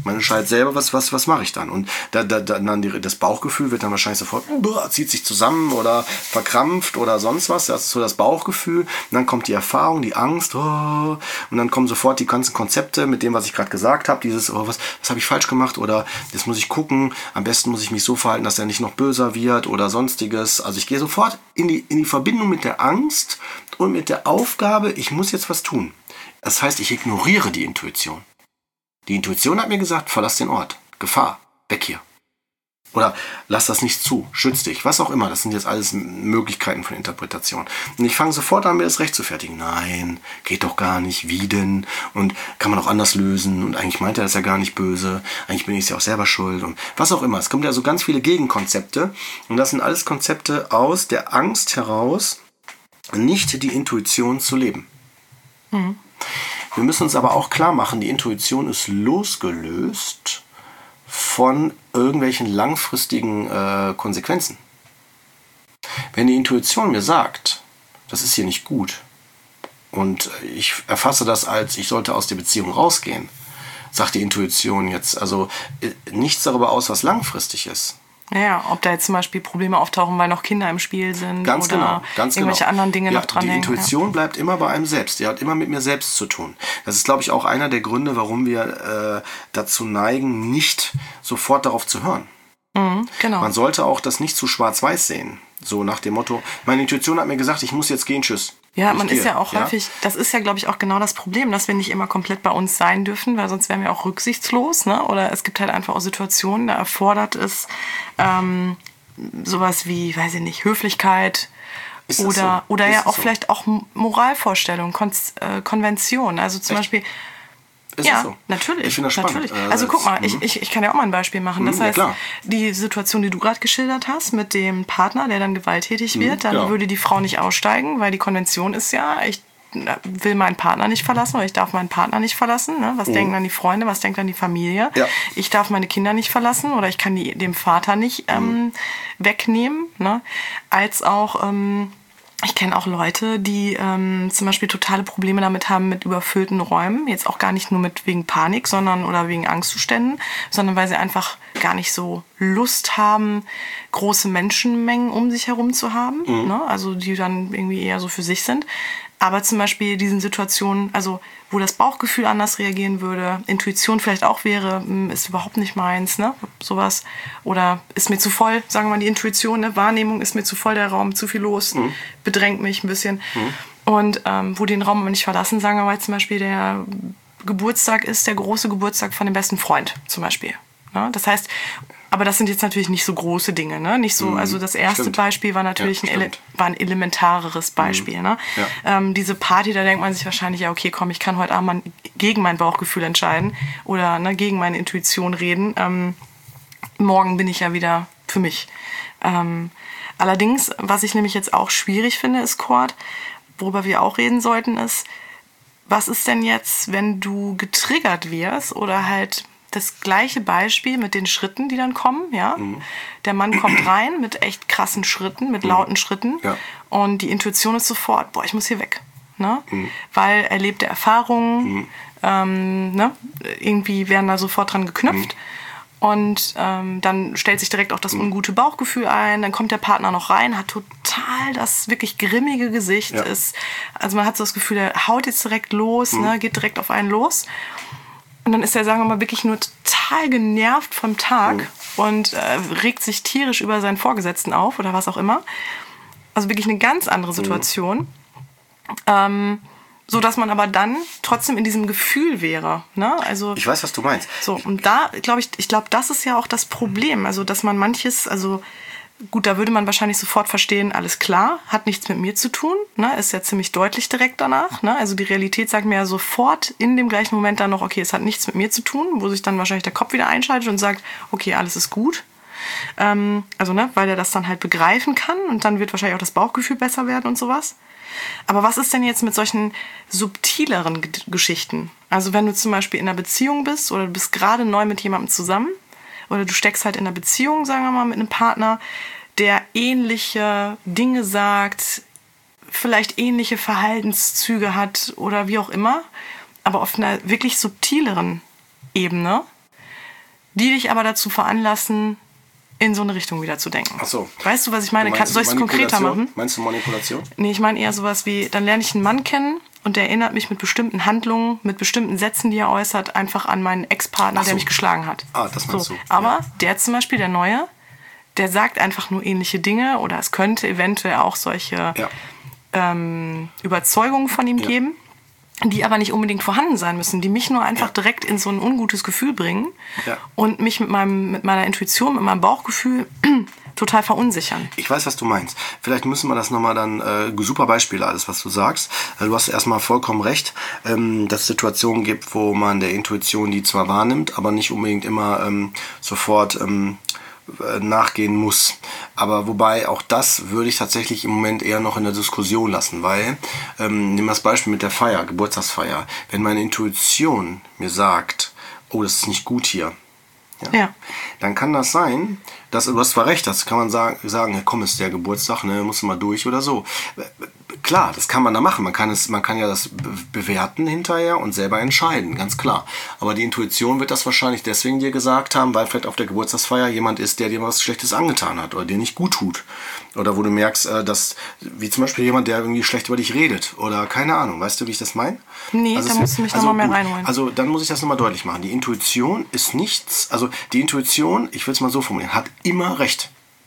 Man entscheidet selber, was mache ich dann. Und dann das Bauchgefühl wird dann wahrscheinlich sofort, zieht sich zusammen oder verkrampft oder sonst was. Das ist so das Bauchgefühl. Und dann kommt die Erfahrung, die Angst. Und dann kommen sofort die ganzen Konzepte mit dem, was ich gerade gesagt habe. Dieses, was habe ich falsch gemacht? Oder das muss ich gucken. Am besten muss ich mich so verhalten, dass er nicht noch böser wird oder sonstiges. Also ich gehe sofort in die Verbindung mit der Angst und mit der Aufgabe, ich muss jetzt was tun. Das heißt, ich ignoriere die Intuition. Die Intuition hat mir gesagt, verlass den Ort. Gefahr. Weg hier. Oder lass das nicht zu. Schütz dich. Was auch immer. Das sind jetzt alles Möglichkeiten von Interpretation. Und ich fange sofort an, mir das recht zu fertigen. Nein, geht doch gar nicht. Wie denn? Und kann man auch anders lösen. Und eigentlich meint er das ja gar nicht böse. Eigentlich bin ich ja auch selber schuld. Und was auch immer. Es kommen ja so ganz viele Gegenkonzepte. Und das sind alles Konzepte aus der Angst heraus, nicht die Intuition zu leben. Mhm. Wir müssen uns aber auch klar machen, die Intuition ist losgelöst von irgendwelchen langfristigen Konsequenzen. Wenn die Intuition mir sagt, das ist hier nicht gut und ich erfasse das als, ich sollte aus der Beziehung rausgehen, sagt die Intuition jetzt also nichts darüber aus, was langfristig ist. Ja, ob da jetzt zum Beispiel Probleme auftauchen, weil noch Kinder im Spiel sind ganz oder irgendwelche anderen Dinge noch dran hängen. Die Intuition bleibt immer bei einem selbst. Die hat immer mit mir selbst zu tun. Das ist, glaube ich, auch einer der Gründe, warum wir dazu neigen, nicht sofort darauf zu hören. Genau. Man sollte auch das nicht zu schwarz-weiß sehen. So nach dem Motto, meine Intuition hat mir gesagt, ich muss jetzt gehen, tschüss. Ja, man ist ja auch häufig, das ist ja, glaube ich, auch genau das Problem, dass wir nicht immer komplett bei uns sein dürfen, weil sonst wären wir auch rücksichtslos, ne? Oder es gibt halt einfach auch Situationen, da erfordert es sowas wie, weiß ich nicht, Höflichkeit oder ja auch vielleicht auch Moralvorstellung, Konvention. Also zum Beispiel... Ist ja, so? Natürlich. Ich finde das spannend. Natürlich. Also guck mal, ich kann ja auch mal ein Beispiel machen. Das heißt, die Situation, die du gerade geschildert hast mit dem Partner, der dann gewalttätig wird, dann würde die Frau nicht aussteigen, weil die Konvention ist ja, ich will meinen Partner nicht verlassen oder ich darf meinen Partner nicht verlassen. Ne? Was denken dann die Freunde, was denkt dann die Familie? Ja. Ich darf meine Kinder nicht verlassen oder ich kann dem Vater nicht wegnehmen. Ne? Als auch... ich kenne auch Leute, die zum Beispiel totale Probleme damit haben mit überfüllten Räumen. Jetzt auch gar nicht nur wegen Panik, oder wegen Angstzuständen, sondern weil sie einfach gar nicht so Lust haben, große Menschenmengen um sich herum zu haben. Ne? Also die dann irgendwie eher so für sich sind. Aber zum Beispiel diesen Situationen, also wo das Bauchgefühl anders reagieren würde, Intuition vielleicht auch wäre, ist überhaupt nicht meins, ne? Sowas. Oder ist mir zu voll, sagen wir mal die Intuition, ne? Wahrnehmung ist mir zu voll, der Raum, zu viel los, bedrängt mich ein bisschen. Und wo die den Raum aber nicht verlassen, sagen wir mal zum Beispiel, der Geburtstag ist der große Geburtstag von dem besten Freund zum Beispiel. Ne? Das heißt, aber das sind jetzt natürlich nicht so große Dinge, ne? Nicht so, also das erste Beispiel war natürlich ein elementareres Beispiel, ne? Ja. Diese Party, da denkt man sich wahrscheinlich, ja okay, komm, ich kann heute Abend gegen mein Bauchgefühl entscheiden oder gegen meine Intuition reden. Morgen bin ich ja wieder für mich. Allerdings, was ich nämlich jetzt auch schwierig finde, ist, Cord, worüber wir auch reden sollten, ist, was ist denn jetzt, wenn du getriggert wirst oder halt das gleiche Beispiel mit den Schritten, die dann kommen, ja. Der Mann kommt rein mit echt krassen Schritten, mit lauten Schritten und die Intuition ist sofort, boah, ich muss hier weg, ne? Weil erlebte Erfahrungen, ne? Irgendwie werden da sofort dran geknüpft und dann stellt sich direkt auch das ungute Bauchgefühl ein, dann kommt der Partner noch rein, hat total das wirklich grimmige Gesicht, also man hat so das Gefühl, der haut jetzt direkt los, ne? Geht direkt auf einen los. Und dann ist er, sagen wir mal, wirklich nur total genervt vom Tag und regt sich tierisch über seinen Vorgesetzten auf oder was auch immer. Also wirklich eine ganz andere Situation. So dass man aber dann trotzdem in diesem Gefühl wäre. Ne? Also, ich weiß, was du meinst. So, und da glaube ich glaube, das ist ja auch das Problem. Also, dass man manches, also gut, da würde man wahrscheinlich sofort verstehen, alles klar, hat nichts mit mir zu tun, ne? Ist ja ziemlich deutlich direkt danach. Ne? Also die Realität sagt mir ja sofort in dem gleichen Moment dann noch, okay, es hat nichts mit mir zu tun, wo sich dann wahrscheinlich der Kopf wieder einschaltet und sagt, okay, alles ist gut. Also, ne, weil er das dann halt begreifen kann und dann wird wahrscheinlich auch das Bauchgefühl besser werden und sowas. Aber was ist denn jetzt mit solchen subtileren Geschichten? Also wenn du zum Beispiel in einer Beziehung bist oder du bist gerade neu mit jemandem zusammen, oder du steckst halt in einer Beziehung, sagen wir mal, mit einem Partner, der ähnliche Dinge sagt, vielleicht ähnliche Verhaltenszüge hat oder wie auch immer, aber auf einer wirklich subtileren Ebene. die dich aber dazu veranlassen, in so eine Richtung wieder zu denken. Ach so. Weißt du, was ich meine? Soll ich es konkreter machen? Meinst du Manipulation? Nee, ich meine eher sowas wie, dann lerne ich einen Mann kennen und der erinnert mich mit bestimmten Handlungen, mit bestimmten Sätzen, die er äußert, einfach an meinen Ex-Partner, der mich geschlagen hat. Ah, das meinst du. Aber der zum Beispiel, der Neue, der sagt einfach nur ähnliche Dinge oder es könnte eventuell auch solche Überzeugungen von ihm geben, die aber nicht unbedingt vorhanden sein müssen, die mich nur einfach direkt in so ein ungutes Gefühl bringen und mich mit meiner Intuition, mit meinem Bauchgefühl total verunsichern. Ich weiß, was du meinst. Vielleicht müssen wir das nochmal dann, super Beispiele, alles, was du sagst. Du hast erstmal vollkommen recht, dass es Situationen gibt, wo man der Intuition die zwar wahrnimmt, aber nicht unbedingt immer sofort nachgehen muss. Aber wobei auch das würde ich tatsächlich im Moment eher noch in der Diskussion lassen, weil, nehmen wir das Beispiel mit der Feier, Geburtstagsfeier. Wenn meine Intuition mir sagt, oh, das ist nicht gut hier, dann kann das sein, dass, du hast zwar recht, das kann man sagen, ja, komm, ist der Geburtstag, ne, musst du mal durch oder so. Klar, das kann man da machen. Man kann ja das bewerten hinterher und selber entscheiden, ganz klar. Aber die Intuition wird das wahrscheinlich deswegen dir gesagt haben, weil vielleicht auf der Geburtstagsfeier jemand ist, der dir was Schlechtes angetan hat oder dir nicht gut tut. Oder wo du merkst, dass, wie zum Beispiel jemand, der irgendwie schlecht über dich redet oder keine Ahnung. Weißt du, wie ich das meine? Nee, da musst du mich nochmal mehr reinholen. Also dann muss ich das nochmal deutlich machen. Die Intuition ist nichts, also die Intuition, ich will es mal so formulieren, hat immer recht.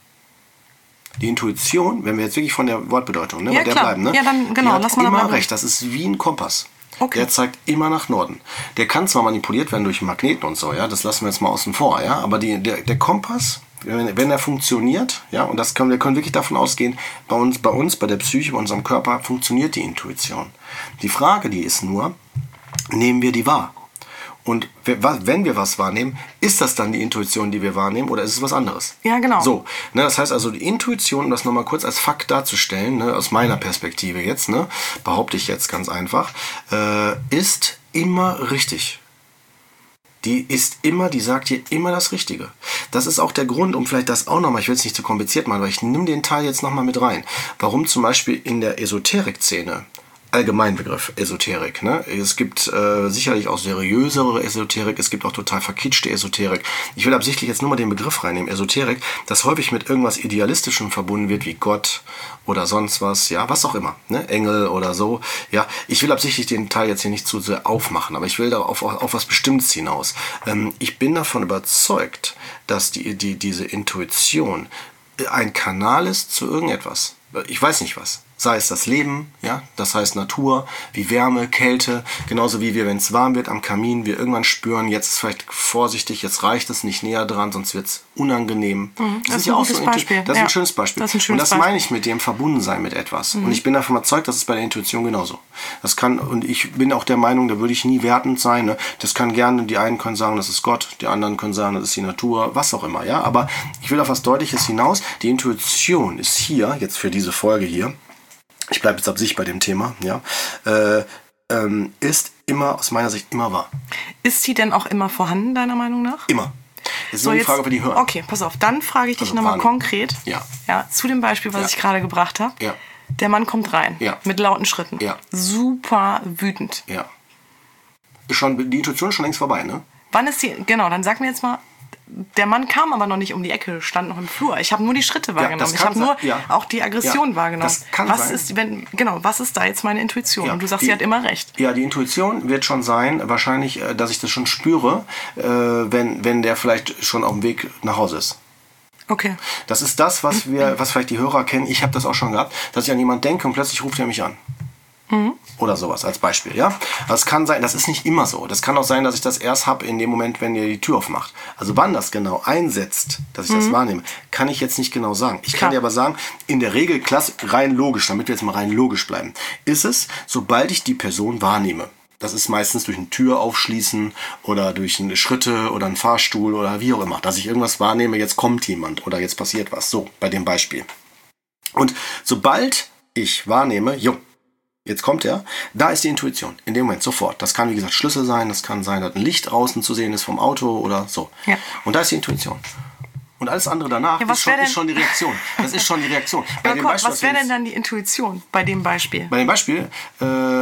Die Intuition, wenn wir jetzt wirklich von der Wortbedeutung, ne, bei der bleiben, ne? Ja, dann genau, lass mal immer recht. Das ist wie ein Kompass. Okay. Der zeigt immer nach Norden. Der kann zwar manipuliert werden durch Magneten und so, ja, das lassen wir jetzt mal außen vor, ja, aber der Kompass, wenn er funktioniert, ja, und wir können wirklich davon ausgehen, bei uns, bei der Psyche, bei unserem Körper funktioniert die Intuition. Die Frage, die ist nur, nehmen wir die wahr? Und wenn wir was wahrnehmen, ist das dann die Intuition, die wir wahrnehmen, oder ist es was anderes? Ja, genau. So, ne, das heißt also, die Intuition, um das nochmal kurz als Fakt darzustellen, ne, aus meiner Perspektive jetzt, ne, behaupte ich jetzt ganz einfach, ist immer richtig. Die sagt dir immer das Richtige. Das ist auch der Grund, um vielleicht das auch nochmal, ich will es nicht zu kompliziert machen, aber ich nehme den Teil jetzt nochmal mit rein. Warum zum Beispiel in der Esoterik-Szene, Allgemeinbegriff Esoterik, ne? Es gibt sicherlich auch seriösere Esoterik, es gibt auch total verkitschte Esoterik. Ich will absichtlich jetzt nur mal den Begriff reinnehmen, Esoterik, das häufig mit irgendwas Idealistischem verbunden wird, wie Gott oder sonst was, ja, was auch immer, ne? Engel oder so, ja. Ich will absichtlich den Teil jetzt hier nicht zu sehr aufmachen, aber ich will da auf was Bestimmtes hinaus. Ich bin davon überzeugt, dass diese Intuition ein Kanal ist zu irgendetwas. Ich weiß nicht was. Sei es das Leben, ja, das heißt Natur, wie Wärme, Kälte, genauso wie wir, wenn es warm wird am Kamin, wir irgendwann spüren, jetzt ist vielleicht vorsichtig, jetzt reicht es nicht näher dran, sonst wird es unangenehm. Das ist ja auch so ein Beispiel. Das ist ein schönes Beispiel. Und das meine ich mit dem Verbundensein mit etwas. Und ich bin davon überzeugt, das ist bei der Intuition genauso. Und ich bin auch der Meinung, da würde ich nie wertend sein. Ne? Das kann gerne, die einen können sagen, das ist Gott, die anderen können sagen, das ist die Natur, was auch immer. Ja? Aber ich will auf was Deutliches hinaus. Die Intuition ist hier, jetzt für diese Folge hier, ich bleibe jetzt ab sich bei dem Thema, ja, ist immer, aus meiner Sicht, immer wahr. Ist sie denn auch immer vorhanden, deiner Meinung nach? Immer. Es ist nur die Frage, ob wir die hören. Okay, pass auf, dann frage ich dich nochmal konkret zu dem Beispiel, was ich gerade gebracht habe. Ja. Der Mann kommt rein, mit lauten Schritten. Ja. Super wütend. Ja. Die Intuition ist schon längst vorbei, ne? Wann ist die, genau, dann sag mir jetzt mal, der Mann kam aber noch nicht um die Ecke, stand noch im Flur. Ich habe nur die Schritte wahrgenommen. Ich habe nur auch die Aggression wahrgenommen. Das kann sein. Was ist da jetzt meine Intuition? Und du sagst, sie hat immer recht. Ja, die Intuition wird schon sein, wahrscheinlich, dass ich das schon spüre, wenn der vielleicht schon auf dem Weg nach Hause ist. Okay. Das ist das, was vielleicht die Hörer kennen. Ich habe das auch schon gehabt, dass ich an jemanden denke und plötzlich ruft er mich an. Oder sowas als Beispiel, ja. Das kann sein, das ist nicht immer so. Das kann auch sein, dass ich das erst habe in dem Moment, wenn ihr die Tür aufmacht. Also wann das genau einsetzt, dass ich das wahrnehme, kann ich jetzt nicht genau sagen. Ich kann dir aber sagen, in der Regel, rein logisch, damit wir jetzt mal rein logisch bleiben, ist es, sobald ich die Person wahrnehme. Das ist meistens durch eine Tür aufschließen oder durch Schritte oder einen Fahrstuhl oder wie auch immer, dass ich irgendwas wahrnehme, jetzt kommt jemand oder jetzt passiert was. So, bei dem Beispiel. Und sobald ich wahrnehme, jetzt kommt er, da ist die Intuition, in dem Moment, sofort. Das kann, wie gesagt, Schlüssel sein, das kann sein, dass ein Licht draußen zu sehen ist vom Auto oder so. Ja. Und da ist die Intuition. Und alles andere danach ist schon die Reaktion. Das ist schon die Reaktion. Was wäre denn dann die Intuition bei dem Beispiel? Bei dem Beispiel,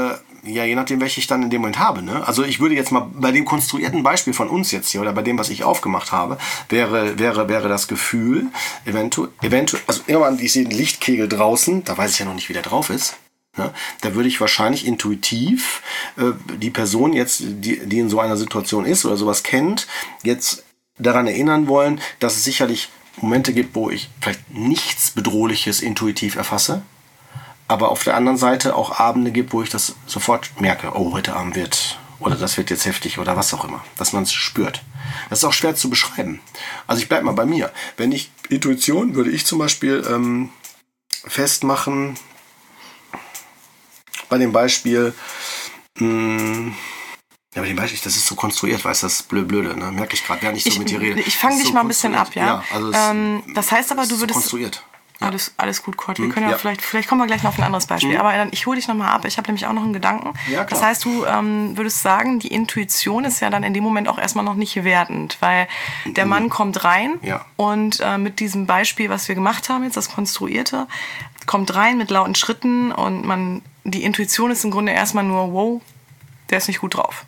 Ja, je nachdem, welche ich dann in dem Moment habe. Ne? Also ich würde jetzt mal bei dem konstruierten Beispiel von uns jetzt hier oder bei dem, was ich aufgemacht habe, wäre das Gefühl, eventuell, also irgendwann, ich sehe einen Lichtkegel draußen, da weiß ich ja noch nicht, wie der drauf ist. Ne? Da würde ich wahrscheinlich intuitiv die Person jetzt, die in so einer Situation ist oder sowas kennt, jetzt daran erinnern wollen, dass es sicherlich Momente gibt, wo ich vielleicht nichts Bedrohliches intuitiv erfasse, aber auf der anderen Seite auch Abende gibt, wo ich das sofort merke, oh, heute Abend wird, oder das wird jetzt heftig oder was auch immer, dass man es spürt. Das ist auch schwer zu beschreiben. Also ich bleibe mal bei mir. Wenn ich Intuition, würde ich zum Beispiel festmachen, bei dem Beispiel, ja, aber das ist so konstruiert, weißt du, das ist blöde, ne? Merke ich gerade, während ich so mit dir rede. Ich fange dich so mal ein bisschen ab, ja? Also das heißt aber, du würdest... So konstruiert. Ja. Alles gut, Kurt. Wir können ja vielleicht kommen wir gleich noch auf ein anderes Beispiel. Aber ich hole dich nochmal ab. Ich habe nämlich auch noch einen Gedanken. Ja, klar. Das heißt, du würdest sagen, die Intuition ist ja dann in dem Moment auch erstmal noch nicht wertend, weil der Mann kommt rein und mit diesem Beispiel, was wir gemacht haben, jetzt das Konstruierte, kommt rein mit lauten Schritten und die Intuition ist im Grunde erstmal nur, wow, der ist nicht gut drauf.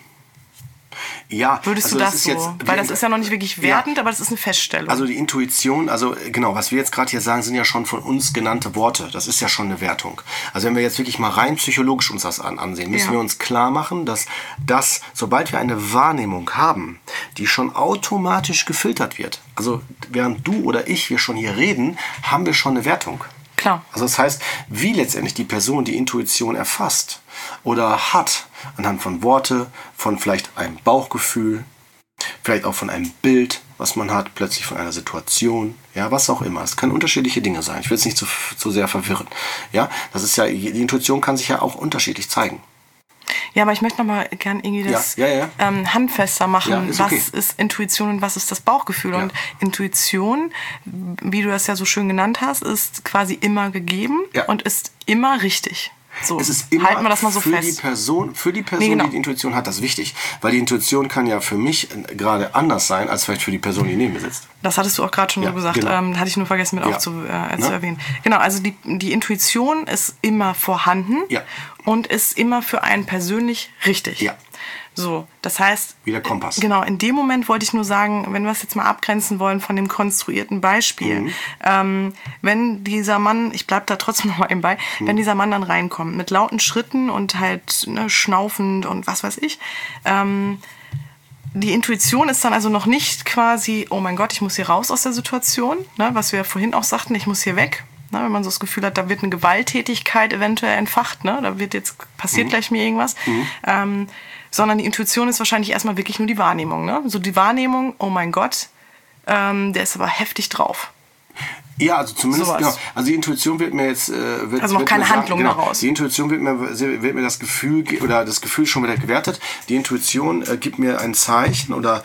Ja, würdest du das so? Jetzt, weil das ist ja noch nicht wirklich wertend, aber das ist eine Feststellung. Also die Intuition, also genau, was wir jetzt gerade hier sagen, sind ja schon von uns genannte Worte. Das ist ja schon eine Wertung. Also wenn wir jetzt wirklich mal rein psychologisch uns das ansehen, müssen wir uns klar machen, dass sobald wir eine Wahrnehmung haben, die schon automatisch gefiltert wird, also während du oder wir schon hier reden, haben wir schon eine Wertung. Klar. Also das heißt, wie letztendlich die Person die Intuition erfasst oder hat, anhand von Worte, von vielleicht einem Bauchgefühl, vielleicht auch von einem Bild, was man hat, plötzlich von einer Situation, ja, was auch immer. Es können unterschiedliche Dinge sein. Ich will es nicht zu sehr verwirren. Ja, das ist ja, die Intuition kann sich ja auch unterschiedlich zeigen. Ja, aber ich möchte noch mal gern irgendwie das handfester machen. Was ist Intuition und was ist das Bauchgefühl? Und Intuition, wie du das ja so schön genannt hast, ist quasi immer gegeben und ist immer richtig. So, es ist immer halten wir das mal so für fest. Die Person, die Intuition hat, das ist wichtig. Weil die Intuition kann ja für mich gerade anders sein, als vielleicht für die Person, die neben mir sitzt. Das hattest du auch gerade schon so gesagt. Genau. Hatte ich nur vergessen zu erwähnen. Genau, also die Intuition ist immer vorhanden und ist immer für einen persönlich richtig. Ja. So, das heißt... Wie der Kompass. Genau, in dem Moment wollte ich nur sagen, wenn wir es jetzt mal abgrenzen wollen von dem konstruierten Beispiel, wenn dieser Mann, ich bleib da trotzdem noch mal eben bei, wenn dieser Mann dann reinkommt mit lauten Schritten und halt schnaufend und was weiß ich, die Intuition ist dann also noch nicht quasi, oh mein Gott, ich muss hier raus aus der Situation, ne, was wir vorhin auch sagten, ich muss hier weg. Ne, wenn man so das Gefühl hat, da wird eine Gewalttätigkeit eventuell entfacht, ne, passiert gleich mir irgendwas. Sondern die Intuition ist wahrscheinlich erstmal wirklich nur die Wahrnehmung. Ne? So die Wahrnehmung, oh mein Gott, der ist aber heftig drauf. Ja, also zumindest, genau. Also die Intuition wird mir jetzt... noch keine Handlung daraus. Die Intuition wird mir das Gefühl, oder das Gefühl schon wieder gewertet. Die Intuition gibt mir ein Zeichen oder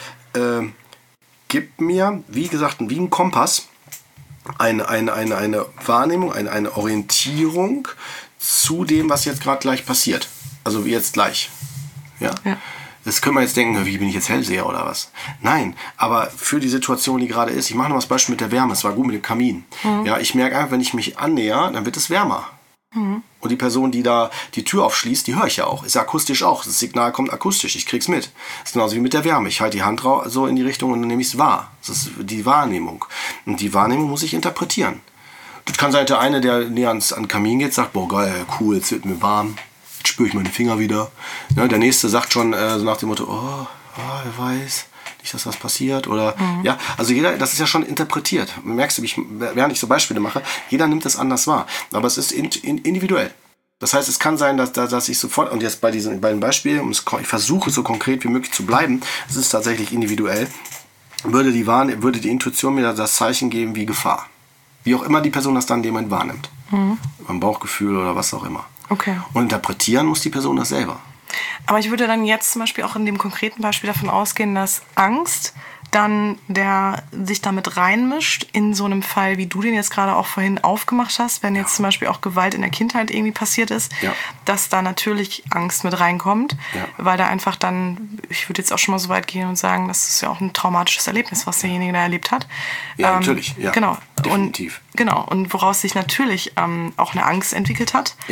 gibt mir, wie gesagt, wie ein Kompass, eine Wahrnehmung, eine Orientierung zu dem, was jetzt gerade gleich passiert. Also wie jetzt gleich. Ja? Das können wir jetzt denken, wie bin ich jetzt Hellseher oder was? Nein, aber für die Situation, die gerade ist, ich mache noch mal das Beispiel mit der Wärme, es war gut mit dem Kamin. Ja, ich merke einfach, wenn ich mich annäher, dann wird es wärmer. Und die Person, die da die Tür aufschließt, die höre ich ja auch. Ist ja akustisch auch. Das Signal kommt akustisch, ich krieg's mit. Das ist genauso wie mit der Wärme. Ich halte die Hand so in die Richtung und dann nehme ich es wahr. Das ist die Wahrnehmung. Und die Wahrnehmung muss ich interpretieren. Das kann sein, der eine, der näher an den Kamin geht, sagt, boah geil, cool, jetzt wird mir warm. Jetzt spüre ich meine Finger wieder. Ja, der nächste sagt schon so nach dem Motto, wer weiß, nicht, dass was passiert. Oder ja, also jeder, das ist ja schon interpretiert. Merkst du, während ich so Beispiele mache, jeder nimmt das anders wahr. Aber es ist individuell. Das heißt, es kann sein, dass ich sofort, und jetzt bei diesen beiden Beispielen, ich versuche so konkret wie möglich zu bleiben, es ist tatsächlich individuell, würde die Intuition mir das Zeichen geben wie Gefahr. Wie auch immer die Person das dann in dem Moment wahrnimmt. Beim Bauchgefühl oder was auch immer. Okay. Und interpretieren muss die Person das selber. Aber ich würde dann jetzt zum Beispiel auch in dem konkreten Beispiel davon ausgehen, dass Angst dann der sich damit reinmischt in so einem Fall, wie du den jetzt gerade auch vorhin aufgemacht hast, wenn jetzt zum Beispiel auch Gewalt in der Kindheit irgendwie passiert ist, dass da natürlich Angst mit reinkommt, weil da einfach dann, ich würde jetzt auch schon mal so weit gehen und sagen, das ist ja auch ein traumatisches Erlebnis, was derjenige da erlebt hat. Ja, natürlich, ja. Genau. Definitiv. Und woraus sich natürlich auch eine Angst entwickelt hat. Ja.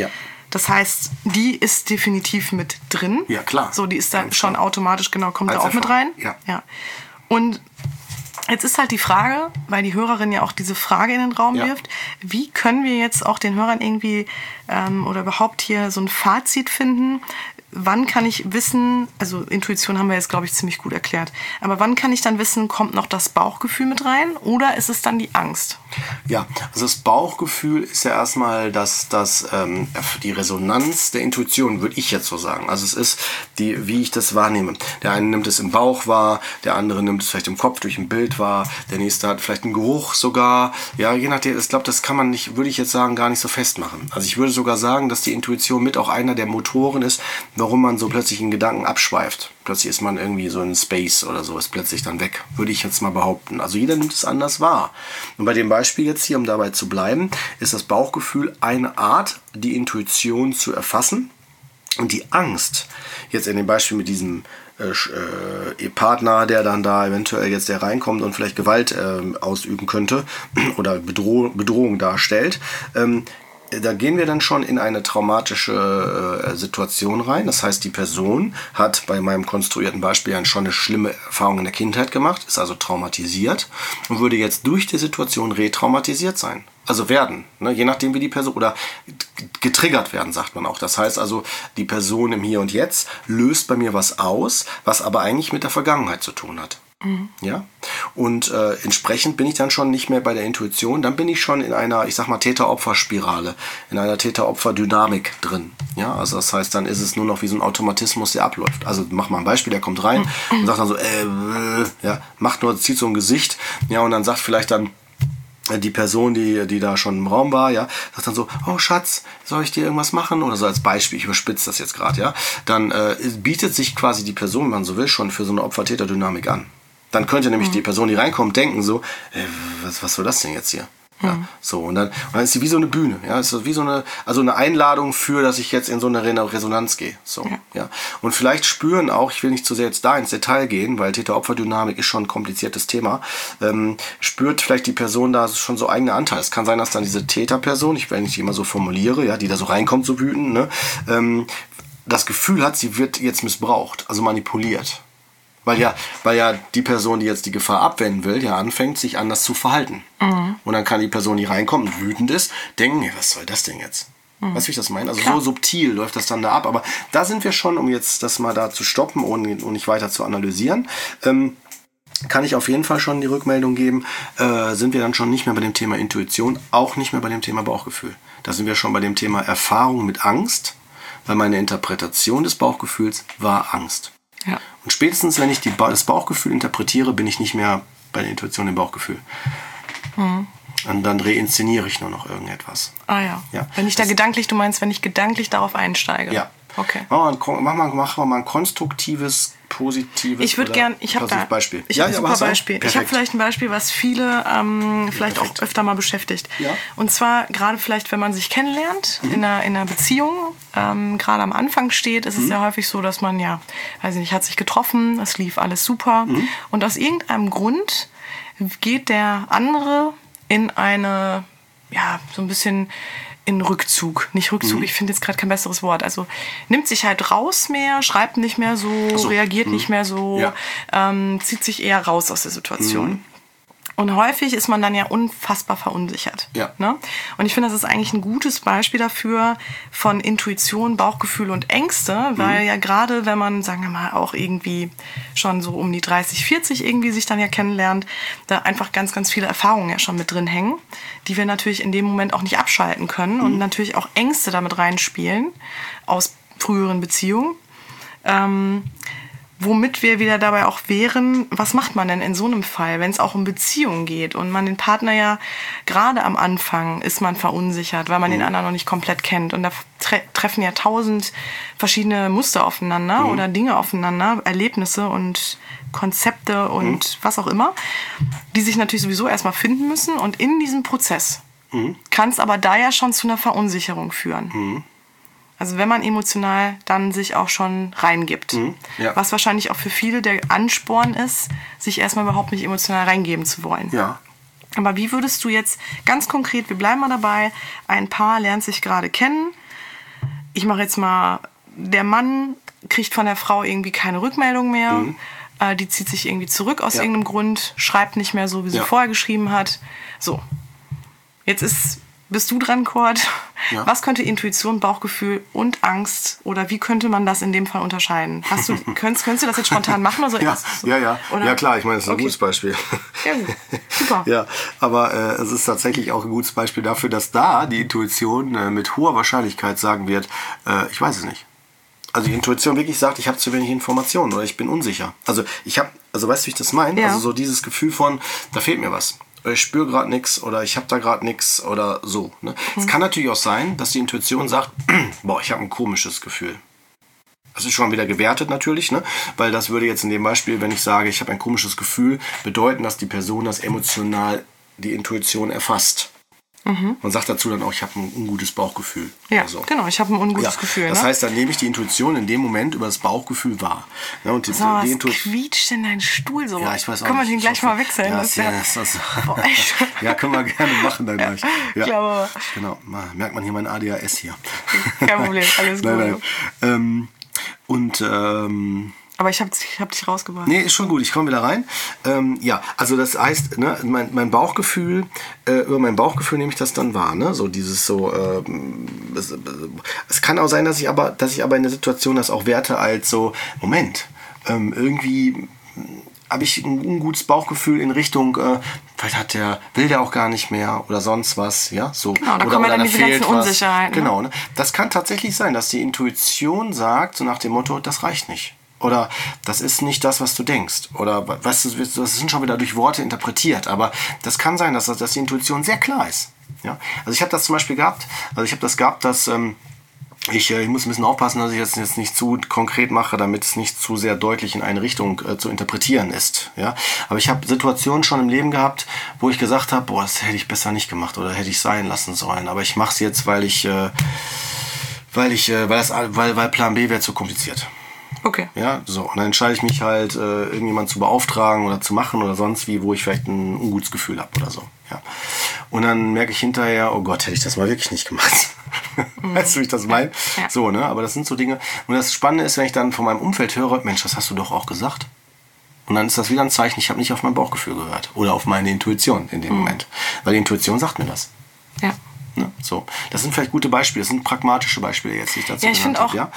Das heißt, die ist definitiv mit drin. Ja, klar. So, die ist dann schon automatisch, kommt da auch mit rein. Ja. Und jetzt ist halt die Frage, weil die Hörerin ja auch diese Frage in den Raum wirft, wie können wir jetzt auch den Hörern irgendwie oder überhaupt hier so ein Fazit finden? Wann kann ich wissen, also Intuition haben wir jetzt, glaube ich, ziemlich gut erklärt, aber wann kann ich dann wissen, kommt noch das Bauchgefühl mit rein oder ist es dann die Angst? Ja, also das Bauchgefühl ist ja erstmal die Resonanz der Intuition, würde ich jetzt so sagen. Also es ist wie ich das wahrnehme. Der eine nimmt es im Bauch wahr, der andere nimmt es vielleicht im Kopf durch ein Bild wahr, der nächste hat vielleicht einen Geruch sogar. Ja, je nachdem, ich glaube, das kann man nicht, würde ich jetzt sagen, gar nicht so festmachen. Also ich würde sogar sagen, dass die Intuition mit auch einer der Motoren ist, warum man so plötzlich in Gedanken abschweift. Plötzlich ist man irgendwie so in Space oder so, ist plötzlich dann weg, würde ich jetzt mal behaupten. Also jeder nimmt es anders wahr. Und bei dem Beispiel jetzt hier, um dabei zu bleiben, ist das Bauchgefühl eine Art, die Intuition zu erfassen. Und die Angst, jetzt in dem Beispiel mit diesem Partner, der dann da eventuell jetzt der reinkommt und vielleicht Gewalt ausüben könnte oder Bedrohung darstellt, da gehen wir dann schon in eine traumatische Situation rein. Das heißt, die Person hat bei meinem konstruierten Beispiel schon eine schlimme Erfahrung in der Kindheit gemacht, ist also traumatisiert und würde jetzt durch die Situation retraumatisiert sein. Also werden, ne? Je nachdem wie die Person, oder getriggert werden, sagt man auch. Das heißt also, die Person im Hier und Jetzt löst bei mir was aus, was aber eigentlich mit der Vergangenheit zu tun hat. Ja, und entsprechend bin ich dann schon nicht mehr bei der Intuition, dann bin ich schon in einer, ich sag mal, Täter-Opfer-Spirale, in einer Täter-Opfer-Dynamik drin. Ja, also das heißt, dann ist es nur noch wie so ein Automatismus, der abläuft. Also mach mal ein Beispiel, der kommt rein und sagt dann so, zieht so ein Gesicht, ja, und dann sagt vielleicht dann die Person, die da schon im Raum war, ja, sagt dann so, oh Schatz, soll ich dir irgendwas machen? Oder so als Beispiel, ich überspitze das jetzt gerade, ja. Dann bietet sich quasi die Person, wenn man so will, schon für so eine Opfer-Täter-Dynamik an. Dann könnte nämlich die Person, die reinkommt, denken so, was soll das denn jetzt hier? Ja, so, und dann ist sie wie so eine Bühne, ja, ist wie so eine Einladung für, dass ich jetzt in so eine Resonanz gehe, so, ja. Und vielleicht spüren auch, ich will nicht zu sehr jetzt da ins Detail gehen, weil Täter-Opfer-Dynamik ist schon ein kompliziertes Thema, spürt vielleicht die Person da schon so eigene Anteile. Es kann sein, dass dann diese Täterperson, wenn ich die immer so formuliere, ja, die da so reinkommt, so wütend, ne, das Gefühl hat, sie wird jetzt missbraucht, also manipuliert. Weil ja die Person, die jetzt die Gefahr abwenden will, ja anfängt, sich anders zu verhalten. Und dann kann die Person, die reinkommt und wütend ist, denken, was soll das denn jetzt? Weißt du, wie ich das meine? Also so subtil läuft das dann da ab. Aber da sind wir schon, um jetzt das mal da zu stoppen und nicht weiter zu analysieren, kann ich auf jeden Fall schon die Rückmeldung geben, sind wir dann schon nicht mehr bei dem Thema Intuition, auch nicht mehr bei dem Thema Bauchgefühl. Da sind wir schon bei dem Thema Erfahrung mit Angst, weil meine Interpretation des Bauchgefühls war Angst. Ja. Und spätestens, wenn ich das Bauchgefühl interpretiere, bin ich nicht mehr bei der Intuition im Bauchgefühl. Und dann reinszeniere ich nur noch irgendetwas. Ah ja. Wenn ich wenn ich gedanklich darauf einsteige. Ja. Okay. Machen wir mal ein konstruktives, positives Ich würde gerne, ich habe da Beispiel. Ich habe ein super Beispiel. Ich habe vielleicht ein Beispiel, was viele vielleicht auch öfter mal beschäftigt. Ja. Und zwar gerade vielleicht, wenn man sich kennenlernt, in einer Beziehung, gerade am Anfang steht, ist es ja häufig so, dass man hat sich getroffen, es lief alles super und aus irgendeinem Grund geht der andere in eine, so ein bisschen in Rückzug. Nicht Rückzug, ich finde jetzt gerade kein besseres Wort. Also nimmt sich halt raus mehr, schreibt nicht mehr so, reagiert nicht mehr so, zieht sich eher raus aus der Situation. Und häufig ist man dann ja unfassbar verunsichert. Ja. Ne? Und ich finde, das ist eigentlich ein gutes Beispiel dafür von Intuition, Bauchgefühl und Ängste, weil ja gerade, wenn man, sagen wir mal, auch irgendwie schon so um die 30, 40 irgendwie sich dann ja kennenlernt, da einfach ganz, ganz viele Erfahrungen ja schon mit drin hängen, die wir natürlich in dem Moment auch nicht abschalten können und natürlich auch Ängste damit reinspielen aus früheren Beziehungen. Womit wir wieder dabei auch wären, was macht man denn in so einem Fall, wenn es auch um Beziehungen geht und man den Partner ja gerade am Anfang ist man verunsichert, weil man den anderen noch nicht komplett kennt und da treffen ja 1000 verschiedene Muster aufeinander oder Dinge aufeinander, Erlebnisse und Konzepte und was auch immer, die sich natürlich sowieso erstmal finden müssen und in diesem Prozess kann es aber da ja schon zu einer Verunsicherung führen. Also wenn man emotional dann sich auch schon reingibt. Was wahrscheinlich auch für viele der Ansporn ist, sich erstmal überhaupt nicht emotional reingeben zu wollen. Ja. Aber wie würdest du jetzt ganz konkret, wir bleiben mal dabei, ein Paar lernt sich gerade kennen, ich mache jetzt mal, der Mann kriegt von der Frau irgendwie keine Rückmeldung mehr. Die zieht sich irgendwie zurück aus irgendeinem Grund, schreibt nicht mehr so, wie sie vorher geschrieben hat. So, jetzt bist du dran, Cord. Ja. Was könnte Intuition, Bauchgefühl und Angst oder wie könnte man das in dem Fall unterscheiden? Könntest du das jetzt spontan machen? Oder ja, klar, ich meine, das ist ein gutes Beispiel. Ja, gut. Super. Ja, aber es ist tatsächlich auch ein gutes Beispiel dafür, dass da die Intuition mit hoher Wahrscheinlichkeit sagen wird, ich weiß es nicht. Also die Intuition wirklich sagt, ich habe zu wenig Informationen oder ich bin unsicher. Also weißt du, wie ich das meine? Ja. Also so dieses Gefühl von, da fehlt mir was. Oder ich spüre gerade nichts oder ich habe da gerade nichts oder so. Ne? Es kann natürlich auch sein, dass die Intuition sagt, boah, ich habe ein komisches Gefühl. Das ist schon wieder gewertet natürlich, ne? Weil das würde jetzt in dem Beispiel, wenn ich sage, ich habe ein komisches Gefühl, bedeuten, dass die Person das emotional, die Intuition erfasst. Man sagt dazu dann auch, ich habe ein ungutes Bauchgefühl. Ja, so. Genau, ich habe ein ungutes Gefühl. Das heißt, dann nehme ich die Intuition in dem Moment über das Bauchgefühl wahr. Ja, und die was quietscht denn dein Stuhl so? Ja, ich weiß auch können wir den gleich mal wechseln? Ja, können wir gerne machen dann gleich. Ja. Ich glaube. Genau, merkt man hier mein ADHS hier. Kein Problem, alles gut. Aber ich hab dich rausgebracht. Nee, ist schon gut, ich komme wieder rein. Also das heißt, ne, mein Bauchgefühl, über mein Bauchgefühl nehme ich das dann wahr. Ne? So dieses so, es kann auch sein, dass ich aber in der Situation das auch werte als so, Moment, irgendwie habe ich ein ungutes Bauchgefühl in Richtung, vielleicht will der auch gar nicht mehr oder sonst was, ja, so. Genau, da kommen dann diese ganzen Unsicherheiten. Genau, ne? Das kann tatsächlich sein, dass die Intuition sagt, so nach dem Motto, das reicht nicht. Oder das ist nicht das, was du denkst. Oder weißt du, das sind schon wieder durch Worte interpretiert. Aber das kann sein, dass die Intuition sehr klar ist. Ja? Also ich habe das zum Beispiel gehabt. Dass ich muss ein bisschen aufpassen, dass ich das jetzt nicht zu konkret mache, damit es nicht zu sehr deutlich in eine Richtung zu interpretieren ist. Ja? Aber ich habe Situationen schon im Leben gehabt, wo ich gesagt habe, boah, das hätte ich besser nicht gemacht oder hätte ich sein lassen sollen. Aber ich mache es jetzt, weil Plan B wäre zu kompliziert. Okay. Ja, so. Und dann entscheide ich mich halt, irgendjemand zu beauftragen oder zu machen oder sonst wie, wo ich vielleicht ein ungutes Gefühl habe oder so. Ja. Und dann merke ich hinterher, oh Gott, hätte ich das mal wirklich nicht gemacht. Weißt du, wie ich das meine? Ja. So, ne? Aber das sind so Dinge. Und das Spannende ist, wenn ich dann von meinem Umfeld höre, Mensch, das hast du doch auch gesagt. Und dann ist das wieder ein Zeichen, ich habe nicht auf mein Bauchgefühl gehört. Oder auf meine Intuition in dem Moment. Weil die Intuition sagt mir das. Ja. Ne? So. Das sind vielleicht gute Beispiele, das sind pragmatische Beispiele jetzt, die ich dazu genannt habe. Ja?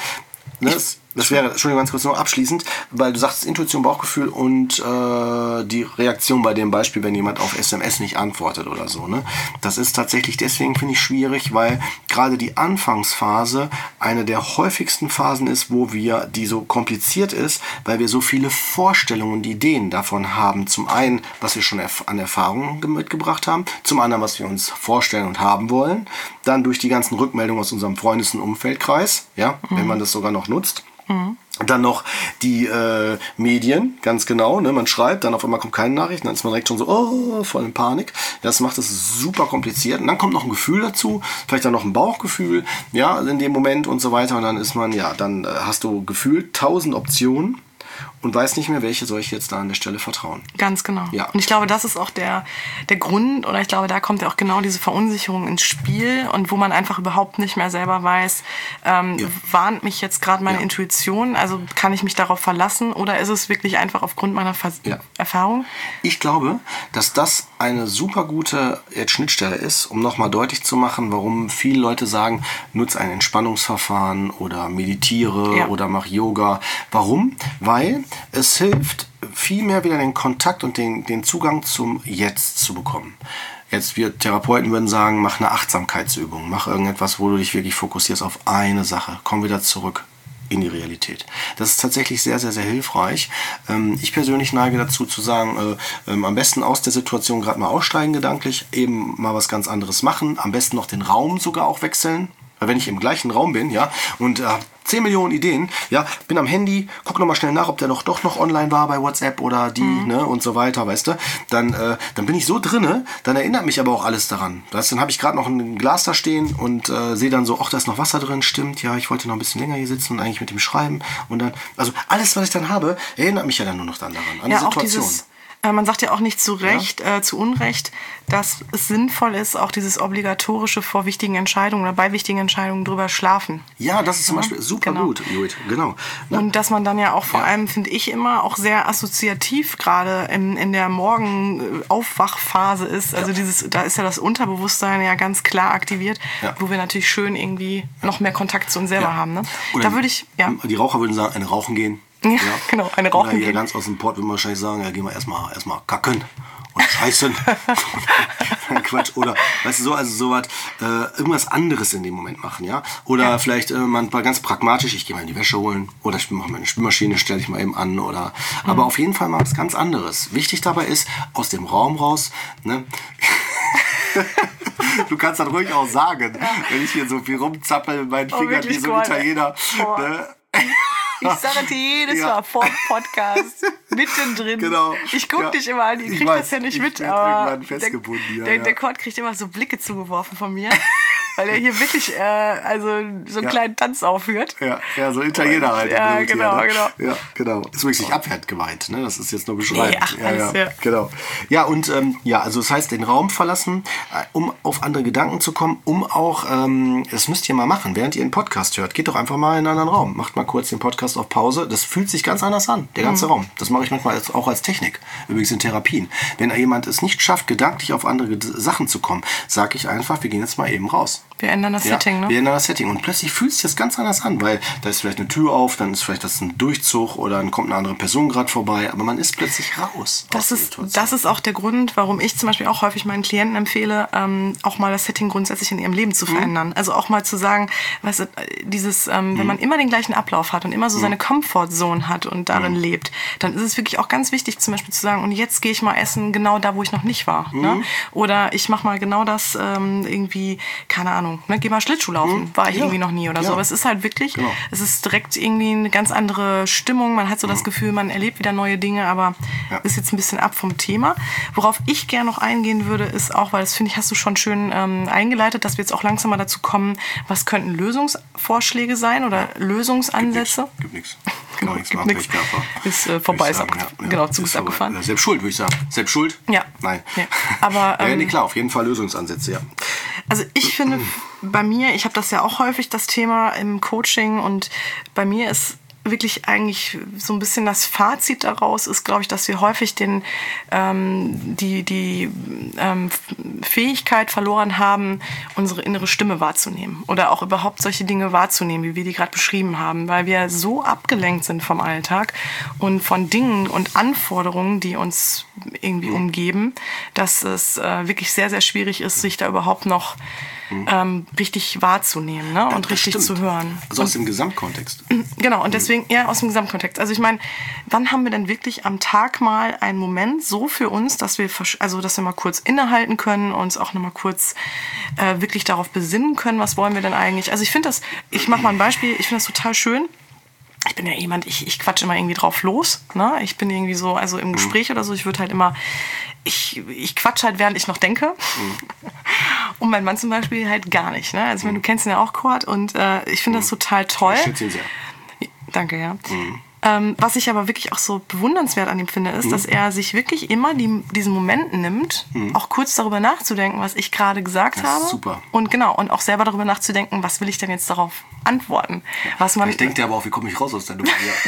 Das wäre, Entschuldigung, ganz kurz noch abschließend, weil du sagst Intuition, Bauchgefühl und die Reaktion bei dem Beispiel, wenn jemand auf SMS nicht antwortet oder so. Ne? Das ist tatsächlich deswegen, finde ich, schwierig, weil gerade die Anfangsphase eine der häufigsten Phasen ist, die so kompliziert ist, weil wir so viele Vorstellungen und Ideen davon haben. Zum einen, was wir schon an Erfahrungen mitgebracht haben, zum anderen, was wir uns vorstellen und haben wollen, dann durch die ganzen Rückmeldungen aus unserem Freundes- und Umfeldkreis, ja, wenn man das sogar noch nutzt. Dann noch die Medien, ganz genau, ne? Man schreibt, dann auf einmal kommt keine Nachricht, dann ist man direkt schon so voll in Panik. Das macht es super kompliziert. Und dann kommt noch ein Gefühl dazu, vielleicht dann noch ein Bauchgefühl, ja, in dem Moment und so weiter. Und dann ist man, dann hast du gefühlt 1000 Optionen und weiß nicht mehr, welche soll ich jetzt da an der Stelle vertrauen. Ganz genau. Ja. Und ich glaube, das ist auch der Grund, oder ich glaube, da kommt ja auch genau diese Verunsicherung ins Spiel und wo man einfach überhaupt nicht mehr selber weiß, warnt mich jetzt gerade meine Intuition, also kann ich mich darauf verlassen oder ist es wirklich einfach aufgrund meiner Erfahrung? Ich glaube, dass das eine super gute Schnittstelle ist, um nochmal deutlich zu machen, warum viele Leute sagen, nutze ein Entspannungsverfahren oder meditiere oder mach Yoga. Warum? Weil es hilft, viel mehr wieder den Kontakt und den Zugang zum Jetzt zu bekommen. Jetzt, wir Therapeuten würden sagen, mach eine Achtsamkeitsübung, mach irgendetwas, wo du dich wirklich fokussierst auf eine Sache, komm wieder zurück in die Realität. Das ist tatsächlich sehr, sehr, sehr hilfreich. Ich persönlich neige dazu zu sagen, am besten aus der Situation gerade mal aussteigen gedanklich, eben mal was ganz anderes machen, am besten noch den Raum sogar auch wechseln. Weil wenn ich im gleichen Raum bin, und 10 Millionen Ideen, bin am Handy, guck nochmal schnell nach, ob der doch noch online war bei WhatsApp oder die, ne, und so weiter, weißt du, dann bin ich so drinne, dann erinnert mich aber auch alles daran. Weißt, dann habe ich gerade noch ein Glas da stehen und sehe dann so, ach, da ist noch Wasser drin, stimmt, ja, ich wollte noch ein bisschen länger hier sitzen und eigentlich mit dem Schreiben und dann, also alles, was ich dann habe, erinnert mich ja dann nur noch daran, an die Situation. Auch dieses Man sagt ja auch nicht zu Unrecht, dass es sinnvoll ist, auch dieses Obligatorische vor wichtigen Entscheidungen oder bei wichtigen Entscheidungen drüber schlafen. Ja, das ist zum Beispiel super gut, Judith. Genau. Und dass man dann ja auch vor allem, finde ich immer, auch sehr assoziativ gerade in der Morgenaufwachphase ist. Also da ist ja das Unterbewusstsein ja ganz klar aktiviert, wo wir natürlich schön irgendwie noch mehr Kontakt zu uns selber haben. Ne? Da würde ich, die Raucher würden sagen, eine rauchen gehen. Ja, genau, eine Rauchen gehen. Oder hier ganz aus dem Port würde man wahrscheinlich sagen, ja, gehen wir erstmal kacken und scheißen. Quatsch. Oder, weißt du, so, also sowas, irgendwas anderes in dem Moment machen, ja. Oder vielleicht man war ganz pragmatisch, ich gehe mal in die Wäsche holen oder ich mache meine Spülmaschine, stelle ich mal eben an oder. Aber auf jeden Fall mal was ganz anderes. Wichtig dabei ist, aus dem Raum raus, ne? Du kannst das ruhig auch sagen, wenn ich hier so viel rumzappel mit meinen Fingern wie so ein Italiener. Ne? Ich sage dir jedes Mal vor dem Podcast, mittendrin. Genau. Ich gucke dich immer an, ich krieg das ja nicht mit, aber der Kurt kriegt immer so Blicke zugeworfen von mir, weil er hier wirklich so einen kleinen Tanz aufführt. Ja, so Italiener halt. Ja, genau, hier, ne? Ja, genau. Ist wirklich nicht abwertend gemeint, ne? Das ist jetzt nur beschreibend. Ja, genau. Ja, und also das heißt, den Raum verlassen, um auf andere Gedanken zu kommen, um auch, das müsst ihr mal machen, während ihr einen Podcast hört. Geht doch einfach mal in einen anderen Raum. Macht mal kurz den Podcast auf Pause. Das fühlt sich ganz anders an, der ganze Raum. Das mache ich manchmal auch als Technik, übrigens in Therapien. Wenn jemand es nicht schafft, gedanklich auf andere Sachen zu kommen, sage ich einfach, wir gehen jetzt mal eben raus. Wir ändern das Setting, ne? Wir ändern das Setting. Und plötzlich fühlt sich das ganz anders an, weil da ist vielleicht eine Tür auf, dann ist vielleicht das ein Durchzug oder dann kommt eine andere Person gerade vorbei, aber man ist plötzlich raus. Das ist auch der Grund, warum ich zum Beispiel auch häufig meinen Klienten empfehle, auch mal das Setting grundsätzlich in ihrem Leben zu verändern. Also auch mal zu sagen, weißt du, wenn man immer den gleichen Ablauf hat und immer so seine Comfortzone hat und darin lebt, dann ist es wirklich auch ganz wichtig, zum Beispiel zu sagen, und jetzt gehe ich mal essen genau da, wo ich noch nicht war. Ne? Oder ich mache mal genau das irgendwie, keine Ahnung, ne? Geh mal Schlittschuh laufen, war ich irgendwie noch nie oder so. Aber es ist halt wirklich, es ist direkt irgendwie eine ganz andere Stimmung. Man hat so das Gefühl, man erlebt wieder neue Dinge, aber ist jetzt ein bisschen ab vom Thema. Worauf ich gerne noch eingehen würde, ist auch, weil das finde ich, hast du schon schön eingeleitet, dass wir jetzt auch langsam mal dazu kommen, was könnten Lösungsvorschläge sein oder Lösungsansätze? Gibt nichts. Genau, gibt nichts. Ist vorbei, ist genau, Zug ist abgefahren. Selbst schuld, würde ich sagen. Selbst schuld? Ja. Nein. Ja. Aber, nee, klar, auf jeden Fall Lösungsansätze, ja. Also ich finde, bei mir, ich habe das ja auch häufig, das Thema im Coaching, und bei mir ist wirklich eigentlich so ein bisschen das Fazit daraus ist, glaube ich, dass wir häufig die Fähigkeit verloren haben, unsere innere Stimme wahrzunehmen oder auch überhaupt solche Dinge wahrzunehmen, wie wir die gerade beschrieben haben, weil wir so abgelenkt sind vom Alltag und von Dingen und Anforderungen, die uns irgendwie umgeben, dass es wirklich sehr, sehr schwierig ist, sich da überhaupt noch richtig wahrzunehmen, ne? Und richtig zu hören. Also aus dem Gesamtkontext. Genau, und deswegen, aus dem Gesamtkontext. Also ich meine, wann haben wir denn wirklich am Tag mal einen Moment so für uns, dass wir mal kurz innehalten können, uns auch nochmal kurz wirklich darauf besinnen können, was wollen wir denn eigentlich? Also ich mache mal ein Beispiel, ich finde das total schön. Ich bin ja jemand, ich quatsche immer irgendwie drauf los, ne? Ich bin irgendwie so, also im Gespräch oder so, ich würde halt immer, ich quatsche halt, während ich noch denke. Und mein Mann zum Beispiel halt gar nicht, ne? Also du kennst ihn ja auch, Kurt, und ich finde das total toll. Ich schätze ihn sehr. Danke, ja. Was ich aber wirklich auch so bewundernswert an ihm finde, ist, dass er sich wirklich immer diesen Moment nimmt, auch kurz darüber nachzudenken, was ich gerade gesagt habe. Super. Und genau, und auch selber darüber nachzudenken, was will ich denn jetzt darauf antworten. Ich denke dir aber auch, wie komme ich raus aus der Nummer hier?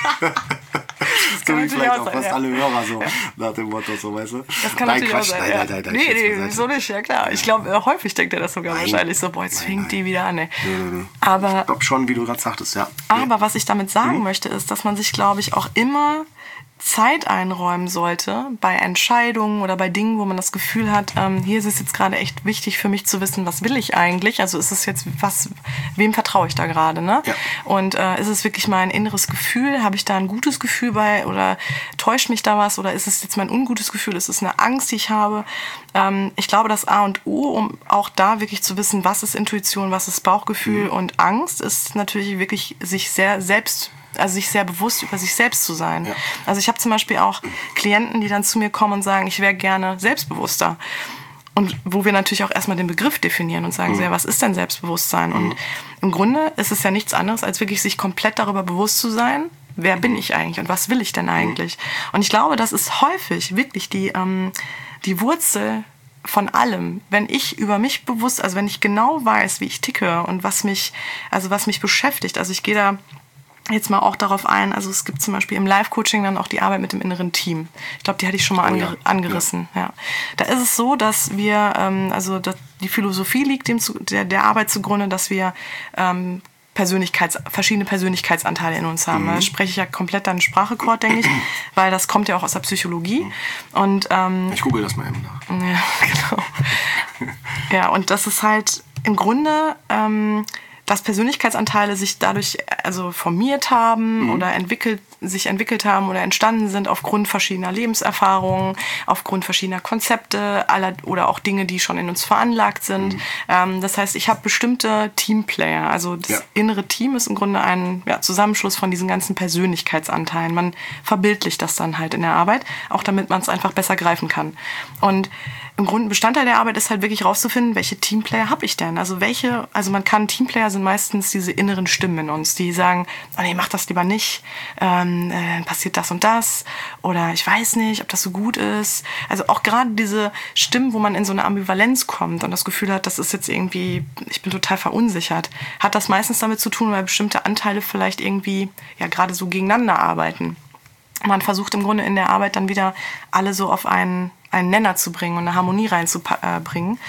Das vielleicht auch fast alle Hörer so, nach dem Motto, so, weißt du? Das kann natürlich auch sein. Nein, nee, so nicht, ja klar. Ich glaube, häufig denkt er das sogar wahrscheinlich so, jetzt fängt die wieder an, ey. Nee. Aber, ich glaube schon, wie du gerade sagtest, ja. Aber was ich damit sagen möchte, ist, dass man sich, glaube ich, auch immer Zeit einräumen sollte bei Entscheidungen oder bei Dingen, wo man das Gefühl hat, hier ist es jetzt gerade echt wichtig für mich zu wissen, was will ich eigentlich? Also ist es jetzt wem vertraue ich da gerade, ne? Ja. Und ist es wirklich mein inneres Gefühl? Habe ich da ein gutes Gefühl bei oder täuscht mich da was? Oder ist es jetzt mein ungutes Gefühl? Ist es eine Angst, die ich habe? Ich glaube, das A und O, um auch da wirklich zu wissen, was ist Intuition, was ist Bauchgefühl und Angst, ist natürlich wirklich sich sehr bewusst über sich selbst zu sein. Ja. Also ich habe zum Beispiel auch Klienten, die dann zu mir kommen und sagen, ich wäre gerne selbstbewusster. Und wo wir natürlich auch erstmal den Begriff definieren und sagen, was ist denn Selbstbewusstsein? Und im Grunde ist es ja nichts anderes, als wirklich sich komplett darüber bewusst zu sein, wer bin ich eigentlich und was will ich denn eigentlich? Und ich glaube, das ist häufig wirklich die Wurzel von allem. Wenn ich über mich bewusst, also wenn ich genau weiß, wie ich ticke und was mich beschäftigt, also ich gehe da jetzt mal auch darauf ein, also es gibt zum Beispiel im Live-Coaching dann auch die Arbeit mit dem inneren Team. Ich glaube, die hatte ich schon mal angerissen. Ja. Da ist es so, dass wir, die Philosophie liegt der Arbeit zugrunde, dass wir verschiedene Persönlichkeitsanteile in uns haben. Da spreche ich ja komplett deinen Sprachrekord, denke ich, weil das kommt ja auch aus der Psychologie. Und, ich google das mal eben nach. Ja, genau. Ja, und das ist halt im Grunde, dass Persönlichkeitsanteile sich dadurch formiert haben oder sich entwickelt haben oder entstanden sind aufgrund verschiedener Lebenserfahrungen, aufgrund verschiedener Konzepte oder auch Dinge, die schon in uns veranlagt sind. Das heißt, ich habe bestimmte Teamplayer. Also das innere Team ist im Grunde ein Zusammenschluss von diesen ganzen Persönlichkeitsanteilen. Man verbildlicht das dann halt in der Arbeit, auch damit man es einfach besser greifen kann. Und im Grunde Bestandteil der Arbeit ist halt wirklich rauszufinden, welche Teamplayer habe ich denn? Also Teamplayer sind meistens diese inneren Stimmen in uns, die sagen, oh nee, mach das lieber nicht, passiert das und das oder ich weiß nicht, ob das so gut ist. Also auch gerade diese Stimmen, wo man in so eine Ambivalenz kommt und das Gefühl hat, das ist jetzt irgendwie, ich bin total verunsichert, hat das meistens damit zu tun, weil bestimmte Anteile vielleicht irgendwie gerade so gegeneinander arbeiten. Man versucht im Grunde in der Arbeit dann wieder alle so auf einen Nenner zu bringen und eine Harmonie reinzubringen.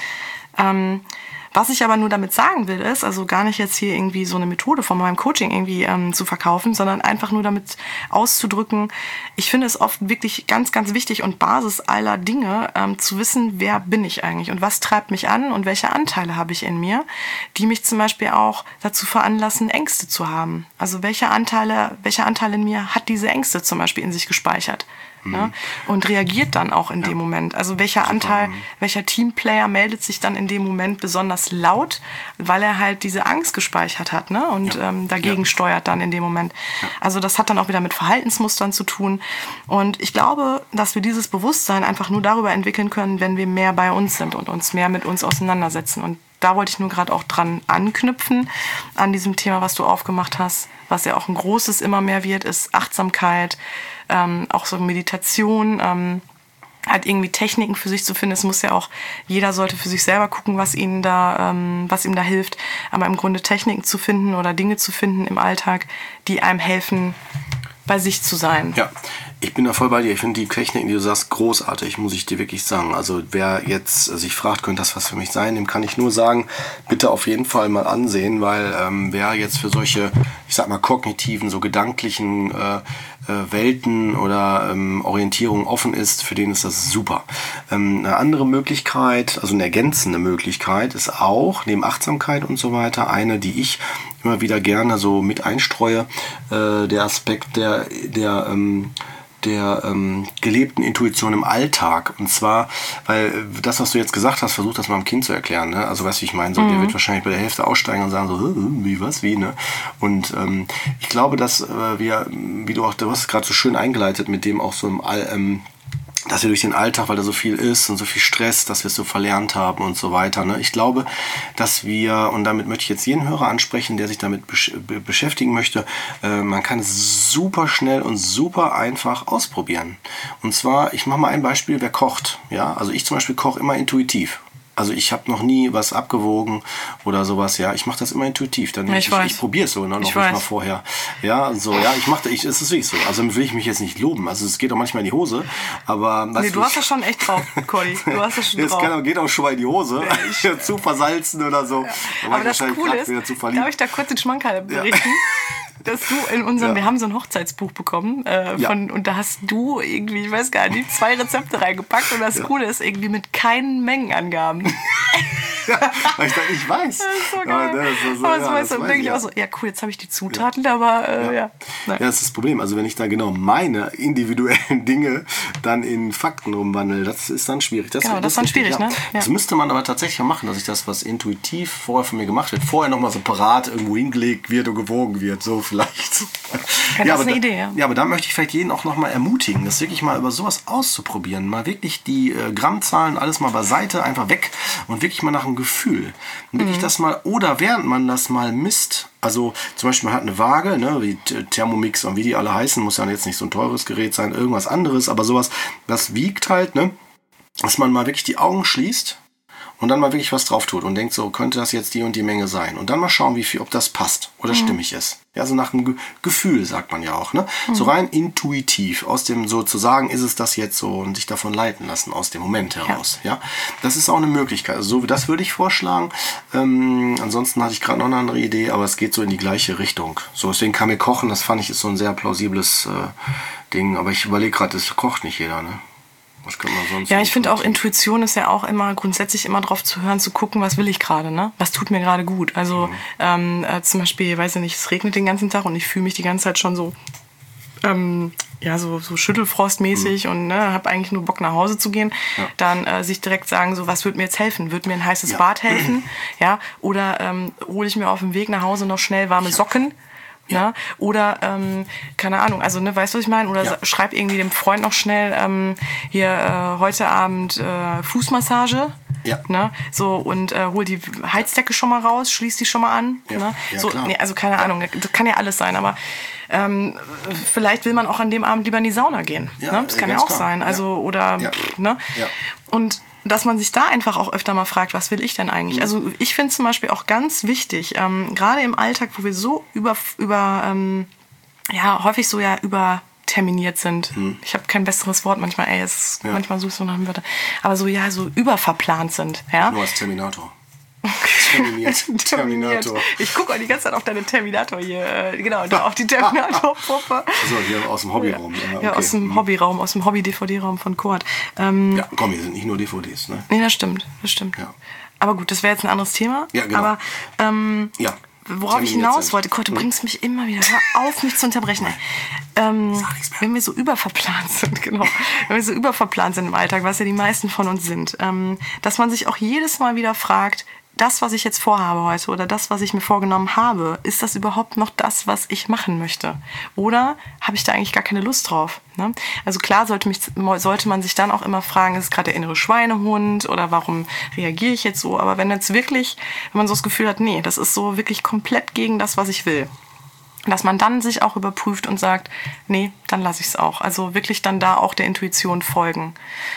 Was ich aber nur damit sagen will, ist, also gar nicht jetzt hier irgendwie so eine Methode von meinem Coaching irgendwie zu verkaufen, sondern einfach nur damit auszudrücken, ich finde es oft wirklich ganz, ganz wichtig und Basis aller Dinge, zu wissen, wer bin ich eigentlich und was treibt mich an und welche Anteile habe ich in mir, die mich zum Beispiel auch dazu veranlassen, Ängste zu haben. Also welche Anteile in mir hat diese Ängste zum Beispiel in sich gespeichert? Ne? Und reagiert dann auch in dem Moment. Also welcher Teamplayer meldet sich dann in dem Moment besonders laut, weil er halt diese Angst gespeichert hat, ne? Und dagegen steuert dann in dem Moment. Ja. Also das hat dann auch wieder mit Verhaltensmustern zu tun. Und ich glaube, dass wir dieses Bewusstsein einfach nur darüber entwickeln können, wenn wir mehr bei uns sind und uns mehr mit uns auseinandersetzen. Und da wollte ich nur gerade auch dran anknüpfen, an diesem Thema, was du aufgemacht hast, was ja auch ein großes immer mehr wird, ist Achtsamkeit, auch so Meditation, halt irgendwie Techniken für sich zu finden. Es muss ja auch, jeder sollte für sich selber gucken, was ihm da hilft. Aber im Grunde Techniken zu finden oder Dinge zu finden im Alltag, die einem helfen, bei sich zu sein. Ja, ich bin da voll bei dir. Ich finde die Techniken, die du sagst, großartig, muss ich dir wirklich sagen. Also wer jetzt sich fragt, könnte das was für mich sein, dem kann ich nur sagen, bitte auf jeden Fall mal ansehen, weil wer jetzt für solche, ich sag mal, kognitiven, so gedanklichen Welten oder Orientierung offen ist, für den ist das super. Eine andere Möglichkeit, also eine ergänzende Möglichkeit ist auch, neben Achtsamkeit und so weiter, eine, die ich immer wieder gerne so mit einstreue, der Aspekt der gelebten Intuition im Alltag. Und zwar, weil das, was du jetzt gesagt hast, versuch das mal dem Kind zu erklären. Ne? Also weißt du, wie ich meine? So, der wird wahrscheinlich bei der Hälfte aussteigen und sagen so, wie, ne? Und ich glaube, dass wir, du hast es gerade so schön eingeleitet, mit dem auch so dass wir durch den Alltag, weil da so viel ist und so viel Stress, dass wir es so verlernt haben und so weiter. Ne? Ich glaube, dass wir, und damit möchte ich jetzt jeden Hörer ansprechen, der sich damit beschäftigen möchte, man kann es super schnell und super einfach ausprobieren. Und zwar, ich mache mal ein Beispiel, wer kocht. Ja? Also ich zum Beispiel koche immer intuitiv. Also ich habe noch nie was abgewogen oder sowas, ja. Ich mache das immer intuitiv. Dann ich probiere es so, ne, noch nicht mal vorher. Ja, so, ja, es ist wirklich so. Also will ich mich jetzt nicht loben. Also es geht auch manchmal in die Hose, aber... Nee, du hast das schon echt drauf, Cordy. Du hast das schon drauf. Geht auch schon mal in die Hose. Ja, zu versalzen oder so. Ja. Aber das Coole ist, darf ich da kurz den Schmankerl berichten? Dass du in unserem, wir haben so ein Hochzeitsbuch bekommen und da hast du irgendwie, ich weiß gar nicht, 2 Rezepte reingepackt und das Coole ist irgendwie mit keinen Mengenangaben. Weil ich dachte, ich weiß. Das ist so geil. Aber so weißt du, denke ich auch so, ja cool, jetzt habe ich die Zutaten, aber ja, das ist das Problem. Also wenn ich da genau meine individuellen Dinge dann in Fakten umwandle, das ist dann schwierig. Das ist dann schwierig, ne? Ja. Das müsste man aber tatsächlich machen, dass ich das, was intuitiv vorher von mir gemacht wird, vorher nochmal separat irgendwo hingelegt wird und gewogen wird. So vielleicht. Ja, das ist eine Idee, ja. Ja, aber da möchte ich vielleicht jeden auch nochmal ermutigen, das wirklich mal über sowas auszuprobieren. Mal wirklich die Grammzahlen alles mal beiseite, einfach weg und wirklich mal nach dem Gefühl. Und wirklich das mal, oder während man das mal misst, also zum Beispiel man hat eine Waage, ne, wie Thermomix und wie die alle heißen, muss ja jetzt nicht so ein teures Gerät sein, irgendwas anderes, aber sowas, das wiegt halt, ne, dass man mal wirklich die Augen schließt und dann mal wirklich was drauf tut und denkt so, könnte das jetzt die und die Menge sein? Und dann mal schauen, wie viel, ob das passt oder stimmig ist. Ja, so nach dem Gefühl, sagt man ja auch, ne? So rein intuitiv, aus dem sozusagen, ist es das jetzt so und sich davon leiten lassen, aus dem Moment heraus. Ja, das ist auch eine Möglichkeit. Also so, das würde ich vorschlagen. Ansonsten hatte ich gerade noch eine andere Idee, aber es geht so in die gleiche Richtung. So, deswegen kann mir kochen, das fand ich ist so ein sehr plausibles Ding. Aber ich überlege gerade, das kocht nicht jeder, ne? Was kann man sonst ja, ich finde auch, Intuition ist ja auch immer grundsätzlich immer drauf zu hören, zu gucken, was will ich gerade, ne? Was tut mir gerade gut? Also zum Beispiel, weiß ich nicht, es regnet den ganzen Tag und ich fühle mich die ganze Zeit schon so, so Schüttelfrostmäßig und habe eigentlich nur Bock nach Hause zu gehen. Ja. Dann sich direkt sagen, so, was würde mir jetzt helfen? Würde mir ein heißes Bad helfen? Ja? Oder hole ich mir auf dem Weg nach Hause noch schnell warme Socken? Ja. Oder, keine Ahnung, also, ne, weißt du, was ich meine? Oder schreib irgendwie dem Freund noch schnell, heute Abend Fußmassage. Ja. Ne? So, und hol die Heizdecke schon mal raus, schließ die schon mal an. Ja. Ne? Ja, so, nee, also keine Ahnung, das kann ja alles sein, aber vielleicht will man auch an dem Abend lieber in die Sauna gehen. Ja, ne? Das kann ja auch sein. Also, oder, ne? Ja. Und dass man sich da einfach auch öfter mal fragt, was will ich denn eigentlich? Also ich finde zum Beispiel auch ganz wichtig, gerade im Alltag, wo wir so häufig so überterminiert sind. Ich habe kein besseres Wort manchmal, manchmal suche ich so nach einem Wörter. Aber so überverplant sind. Ja? Nur als Terminator. Terminator. Ich gucke auch die ganze Zeit auf deine Terminator hier. Genau, da auf die Terminator-Puppe. Also hier aus dem Hobbyraum. Ja, aus dem Hobbyraum, aus dem Hobby-DVD-Raum von Kurt. Ja, komm, hier sind nicht nur DVDs, ne? Nee, das stimmt. Ja. Aber gut, das wäre jetzt ein anderes Thema. Ja, genau. Aber worauf ich hinaus wollte, Kurt, du bringst mich immer wieder, hör auf, mich zu unterbrechen. Wenn wir so überverplant sind, wenn wir so überverplant sind im Alltag, was ja die meisten von uns sind, dass man sich auch jedes Mal wieder fragt, das, was ich jetzt vorhabe heute oder das, was ich mir vorgenommen habe, ist das überhaupt noch das, was ich machen möchte? Oder habe ich da eigentlich gar keine Lust drauf? Ne? Also klar sollte man sich dann auch immer fragen, ist es gerade der innere Schweinehund oder warum reagiere ich jetzt so? Aber wenn man so das Gefühl hat, nee, das ist so wirklich komplett gegen das, was ich will, dass man dann sich auch überprüft und sagt, nee, dann lasse ich es auch. Also wirklich dann da auch der Intuition folgen.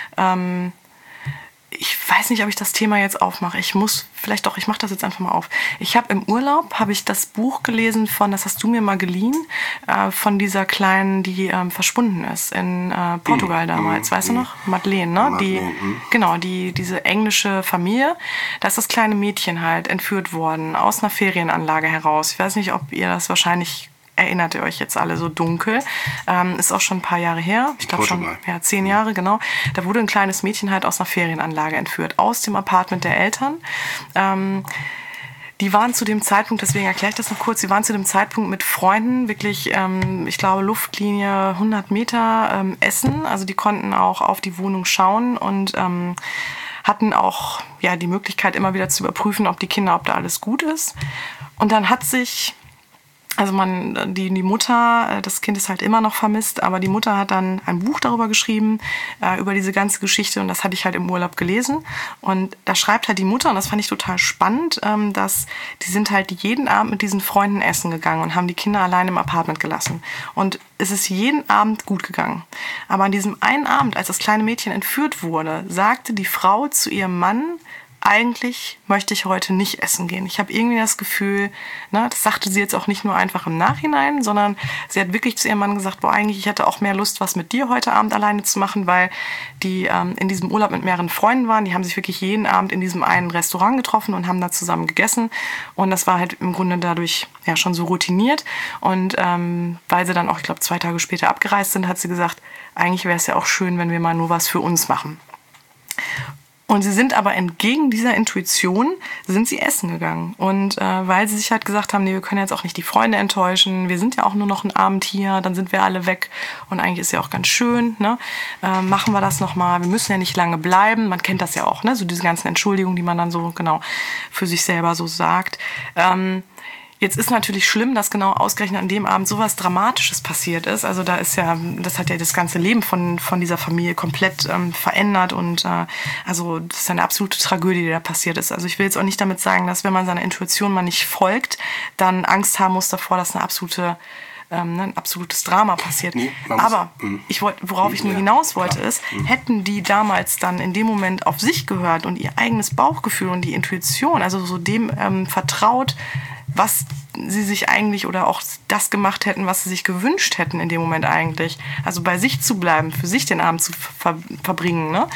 Ich weiß nicht, ob ich das Thema jetzt aufmache. Ich mache das jetzt einfach mal auf. Ich habe im Urlaub, das Buch gelesen das hast du mir mal geliehen, von dieser Kleinen, die verschwunden ist in Portugal damals. Weißt du noch? Madeleine, ne? Diese englische Familie. Da ist das kleine Mädchen halt entführt worden aus einer Ferienanlage heraus. Ich weiß nicht, ob ihr das wahrscheinlich erinnert ihr euch jetzt alle so dunkel. Ist auch schon ein paar Jahre her. Ich glaube schon 10 Jahre, genau. Da wurde ein kleines Mädchen halt aus einer Ferienanlage entführt. Aus dem Apartment der Eltern. Die waren zu dem Zeitpunkt, deswegen erkläre ich das noch kurz, die waren zu dem Zeitpunkt mit Freunden wirklich, ich glaube, Luftlinie 100 Meter essen. Also die konnten auch auf die Wohnung schauen und hatten auch die Möglichkeit, immer wieder zu überprüfen, ob da alles gut ist. Und dann hat sich... Also die Mutter, das Kind ist halt immer noch vermisst, aber die Mutter hat dann ein Buch darüber geschrieben, über diese ganze Geschichte und das hatte ich halt im Urlaub gelesen. Und da schreibt halt die Mutter, und das fand ich total spannend, dass die sind halt jeden Abend mit diesen Freunden essen gegangen und haben die Kinder allein im Apartment gelassen. Und es ist jeden Abend gut gegangen. Aber an diesem einen Abend, als das kleine Mädchen entführt wurde, sagte die Frau zu ihrem Mann, eigentlich möchte ich heute nicht essen gehen. Ich habe irgendwie das Gefühl, das sagte sie jetzt auch nicht nur einfach im Nachhinein, sondern sie hat wirklich zu ihrem Mann gesagt, ich hätte auch mehr Lust, was mit dir heute Abend alleine zu machen, weil die in diesem Urlaub mit mehreren Freunden waren. Die haben sich wirklich jeden Abend in diesem einen Restaurant getroffen und haben da zusammen gegessen. Und das war halt im Grunde dadurch schon so routiniert. Und weil sie dann auch, ich glaube, 2 Tage später abgereist sind, hat sie gesagt, eigentlich wäre es ja auch schön, wenn wir mal nur was für uns machen. Und sie sind aber entgegen dieser Intuition, sind sie essen gegangen. Und weil sie sich halt gesagt haben, nee, wir können jetzt auch nicht die Freunde enttäuschen, wir sind ja auch nur noch einen Abend hier, dann sind wir alle weg und eigentlich ist ja auch ganz schön, ne? Machen wir das nochmal, wir müssen ja nicht lange bleiben, man kennt das ja auch, ne? So diese ganzen Entschuldigungen, die man dann so für sich selber so sagt. Jetzt ist natürlich schlimm, dass genau ausgerechnet an dem Abend sowas Dramatisches passiert ist. Also das hat ja das ganze Leben von dieser Familie komplett verändert und also das ist eine absolute Tragödie, die da passiert ist. Also ich will jetzt auch nicht damit sagen, dass wenn man seiner Intuition mal nicht folgt, dann Angst haben muss davor, dass ein absolutes Drama passiert. Nee, aber worauf ich nur hinaus wollte, ist, hätten die damals dann in dem Moment auf sich gehört und ihr eigenes Bauchgefühl und die Intuition, also so dem vertraut, was sie sich eigentlich oder auch das gemacht hätten, was sie sich gewünscht hätten in dem Moment eigentlich. Also bei sich zu bleiben, für sich den Abend zu verbringen, ne?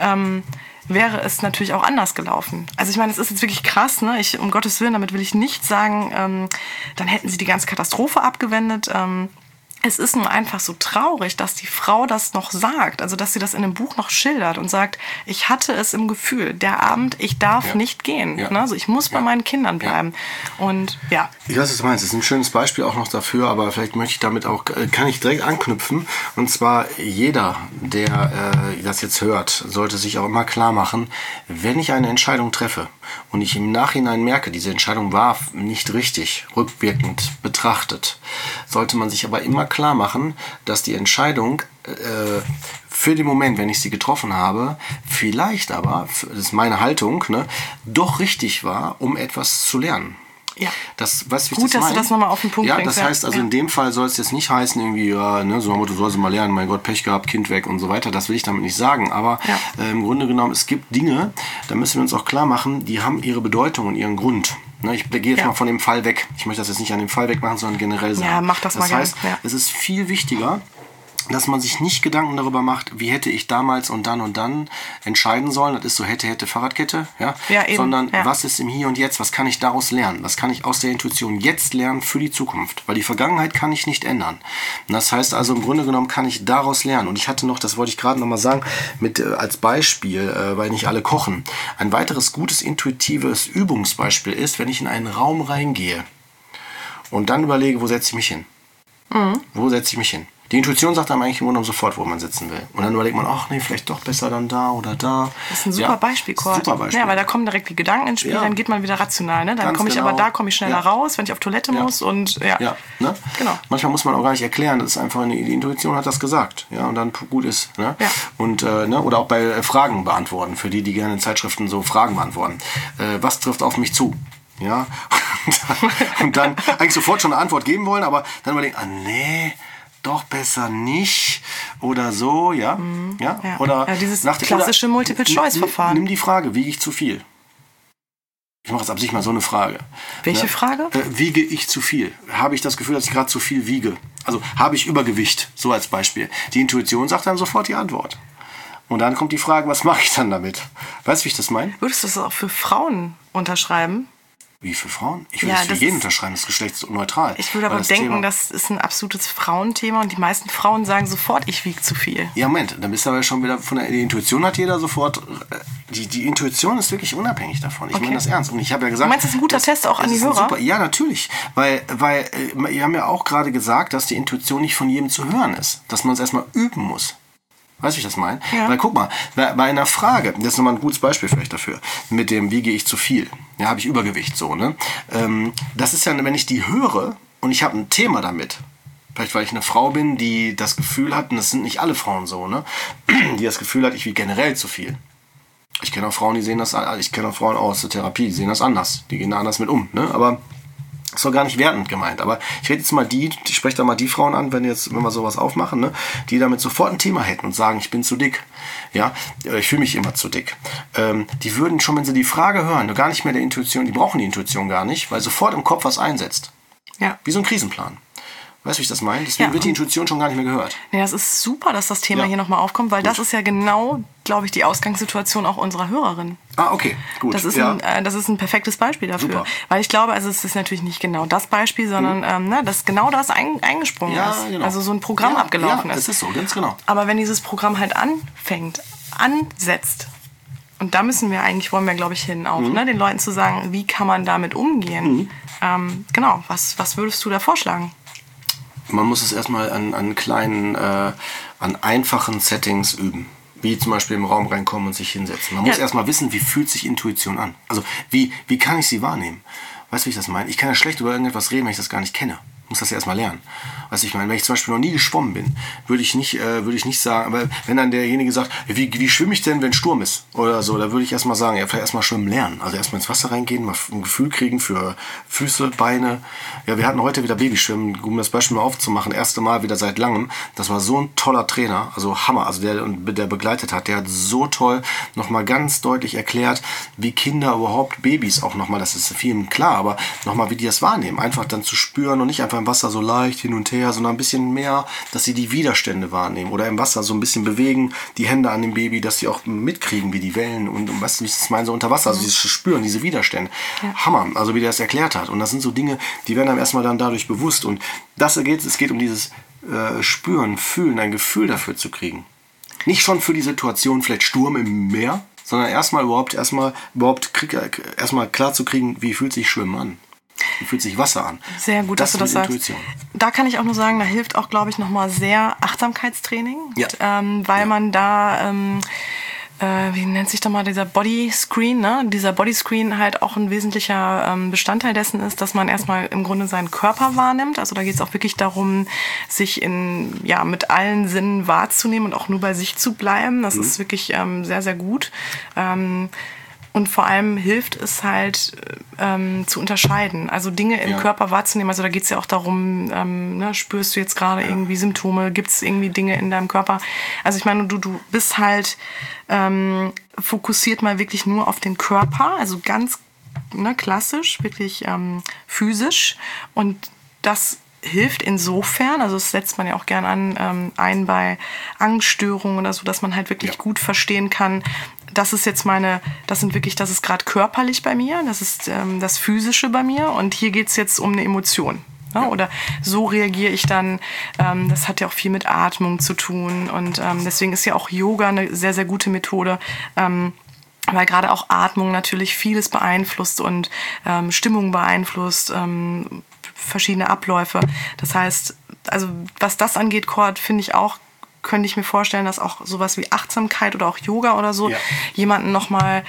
Wäre es natürlich auch anders gelaufen. Also ich meine, es ist jetzt wirklich krass, ne? Um Gottes Willen, damit will ich nicht sagen, dann hätten sie die ganze Katastrophe abgewendet. Es ist nur einfach so traurig, dass die Frau das noch sagt, also dass sie das in dem Buch noch schildert und sagt, ich hatte es im Gefühl, der Abend, ich darf nicht gehen. Ja. Ne? Also ich muss bei meinen Kindern bleiben. Ja. Und ja. Ich weiß, was du meinst. Das ist ein schönes Beispiel auch noch dafür, aber vielleicht möchte ich damit auch, kann ich direkt anknüpfen. Und zwar jeder, der das jetzt hört, sollte sich auch immer klar machen, wenn ich eine Entscheidung treffe und ich im Nachhinein merke, diese Entscheidung war nicht richtig, rückwirkend betrachtet, sollte man sich aber immer klar machen, dass die Entscheidung für den Moment, wenn ich sie getroffen habe, vielleicht aber, das ist meine Haltung, ne, doch richtig war, um etwas zu lernen. Ja. Das, weißt, gut, dass du das nochmal auf den Punkt bringst. Das heißt also in dem Fall soll es jetzt nicht heißen, irgendwie, ja, ne, so du sollst mal lernen, mein Gott, Pech gehabt, Kind weg und so weiter. Das will ich damit nicht sagen. Aber im Grunde genommen, es gibt Dinge, da müssen wir uns auch klar machen, die haben ihre Bedeutung und ihren Grund. Ne, ich gehe jetzt mal von dem Fall weg. Ich möchte das jetzt nicht an dem Fall wegmachen, sondern generell sagen. Ja, mach das mal gerne. Das heißt, es ist viel wichtiger, dass man sich nicht Gedanken darüber macht, wie hätte ich damals und dann entscheiden sollen. Das ist so hätte Fahrradkette. Ja? Ja, eben. Sondern was ist im Hier und Jetzt, was kann ich daraus lernen? Was kann ich aus der Intuition jetzt lernen für die Zukunft? Weil die Vergangenheit kann ich nicht ändern. Und das heißt also, im Grunde genommen kann ich daraus lernen. Und ich hatte noch, das wollte ich gerade noch mal sagen, als Beispiel, weil nicht alle kochen. Ein weiteres gutes, intuitives Übungsbeispiel ist, wenn ich in einen Raum reingehe und dann überlege, wo setze ich mich hin? Wo setze ich mich hin? Die Intuition sagt einem eigentlich im Grunde sofort, wo man sitzen will. Und dann überlegt man, ach nee, vielleicht doch besser dann da oder da. Das ist ein super Beispiel, Kurt. Super Beispiel. Ja, weil da kommen direkt die Gedanken ins Spiel, dann geht man wieder rational. Ne? Dann komme ich aber da, komme ich schneller raus, wenn ich auf Toilette muss. Und ne? Genau. Manchmal muss man auch gar nicht erklären, das ist einfach die Intuition hat das gesagt. Ja, und dann gut ist. Ne? Ja. Und, oder auch bei Fragen beantworten, für die gerne in Zeitschriften so Fragen beantworten. Was trifft auf mich zu? Ja, und dann eigentlich sofort schon eine Antwort geben wollen, aber dann überlegen, nee, doch besser nicht oder so, ja. Oder dieses klassische Multiple-Choice-Verfahren. Nimm die Frage, wiege ich zu viel? Ich mache jetzt ab sich mal so eine Frage. Welche Frage? Wiege ich zu viel? Habe ich das Gefühl, dass ich gerade zu viel wiege? Also habe ich Übergewicht? So als Beispiel. Die Intuition sagt dann sofort die Antwort. Und dann kommt die Frage, was mache ich dann damit? Weißt du, wie ich das meine? Würdest du das auch für Frauen unterschreiben? Wie für Frauen? Ich würde es für jeden unterschreiben, das ist geschlechtsneutral. Ich würde aber denken, das ist ein absolutes Frauenthema und die meisten Frauen sagen sofort, ich wiege zu viel. Ja, Moment, dann bist du aber schon wieder die Intuition hat jeder sofort, die Intuition ist wirklich unabhängig davon. Ich meine das ernst. Und ich habe ja gesagt... Du meinst, das ist ein guter Test auch an die Hörer? Ja, natürlich. Weil wir haben ja auch gerade gesagt, dass die Intuition nicht von jedem zu hören ist. Dass man es erstmal üben muss. Weißt du, wie ich das meine? Ja. Weil guck mal, bei einer Frage, das ist nochmal ein gutes Beispiel vielleicht dafür, mit dem, wie gehe ich zu viel? Ja, habe ich Übergewicht, so, ne? Das ist ja, wenn ich die höre und ich habe ein Thema damit, vielleicht weil ich eine Frau bin, die das Gefühl hat, und das sind nicht alle Frauen so, ne? Die das Gefühl hat, ich wiege generell zu viel. Ich kenne auch Frauen, die sehen das, ich kenne auch Frauen aus der Therapie, die sehen das anders, die gehen da anders mit um, ne? Aber das war gar nicht wertend gemeint, aber ich rede jetzt mal ich spreche da mal die Frauen an, wenn wir sowas aufmachen, ne, die damit sofort ein Thema hätten und sagen, ich bin zu dick, ja, ich fühle mich immer zu dick. Die würden schon, wenn sie die Frage hören, gar nicht mehr der Intuition, die brauchen die Intuition gar nicht, weil sofort im Kopf was einsetzt. Ja. Wie so ein Krisenplan. Weißt du, wie ich das meine? Deswegen wird die Intuition schon gar nicht mehr gehört. Nee, das ist super, dass das Thema hier nochmal aufkommt, weil das ist ja genau, glaube ich, die Ausgangssituation auch unserer Hörerin. Ah, okay, gut. Das ist ein perfektes Beispiel dafür. Super. Weil ich glaube, also es ist natürlich nicht genau das Beispiel, sondern dass genau das eingesprungen ist. Genau. Also so ein Programm abgelaufen ist. Ja, das ist so, ganz genau. Aber wenn dieses Programm halt ansetzt, und da wollen wir, glaube ich, hin auch, ne, den Leuten zu sagen, wie kann man damit umgehen? Genau, was würdest du da vorschlagen? Man muss es erstmal an kleinen, an einfachen Settings üben. Wie zum Beispiel im Raum reinkommen und sich hinsetzen. Man muss erstmal wissen, wie fühlt sich Intuition an. Also wie kann ich sie wahrnehmen? Weißt du, wie ich das meine? Ich kann ja schlecht über irgendetwas reden, wenn ich das gar nicht kenne. Ich muss das ja erstmal lernen. Weißt du, ich meine, wenn ich zum Beispiel noch nie geschwommen bin, würde ich nicht sagen, aber wenn dann derjenige sagt, wie schwimme ich denn, wenn Sturm ist oder so, da würde ich erstmal sagen, ja, vielleicht erstmal schwimmen lernen. Also erstmal ins Wasser reingehen, mal ein Gefühl kriegen für Füße, Beine. Ja, wir hatten heute wieder Babyschwimmen, um das Beispiel mal aufzumachen, erste Mal wieder seit langem. Das war so ein toller Trainer, also Hammer, also der begleitet hat, der hat so toll nochmal ganz deutlich erklärt, wie Kinder überhaupt, Babys auch nochmal, das ist vielen klar, aber nochmal, wie die das wahrnehmen. Einfach dann zu spüren und nicht einfach im Wasser so leicht hin und her, sondern ein bisschen mehr, dass sie die Widerstände wahrnehmen oder im Wasser so ein bisschen bewegen, die Hände an dem Baby, dass sie auch mitkriegen, wie die Wellen und weißt du, wie ich das meine, so unter Wasser, also dieses Spüren, diese Widerstände. Ja. Hammer, also wie der das erklärt hat. Und das sind so Dinge, die werden einem erstmal dann dadurch bewusst. Und es geht um dieses Spüren, Fühlen, ein Gefühl dafür zu kriegen. Nicht schon für die Situation, vielleicht Sturm im Meer, sondern erstmal klar zu kriegen, wie fühlt sich Schwimmen an. Wie fühlt sich Wasser an? Sehr gut, dass du das sagst. Da kann ich auch nur sagen, da hilft auch, glaube ich, nochmal sehr Achtsamkeitstraining. Ja. Weil man da, wie nennt sich da mal dieser Bodyscreen, ne? Dieser Bodyscreen halt auch ein wesentlicher Bestandteil dessen ist, dass man erstmal im Grunde seinen Körper wahrnimmt. Also da geht es auch wirklich darum, sich mit allen Sinnen wahrzunehmen und auch nur bei sich zu bleiben. Das ist wirklich sehr, sehr gut. Und vor allem hilft es halt zu unterscheiden, also Dinge im Körper wahrzunehmen. Also da geht es ja auch darum, spürst du jetzt gerade irgendwie Symptome, gibt es irgendwie Dinge in deinem Körper? Also ich meine, du bist halt fokussiert mal wirklich nur auf den Körper, also ganz klassisch, wirklich physisch. Und das hilft insofern, also das setzt man ja auch gern ein bei Angststörungen oder so, dass man halt wirklich gut verstehen kann, das ist gerade körperlich bei mir, das ist das Physische bei mir und hier geht es jetzt um eine Emotion. Ja, oder so reagiere ich dann, das hat ja auch viel mit Atmung zu tun und deswegen ist ja auch Yoga eine sehr, sehr gute Methode, weil gerade auch Atmung natürlich vieles beeinflusst und Stimmung beeinflusst, verschiedene Abläufe. Das heißt, also was das angeht, Cord, finde ich auch, könnte ich mir vorstellen, dass auch sowas wie Achtsamkeit oder auch Yoga oder so jemanden nochmal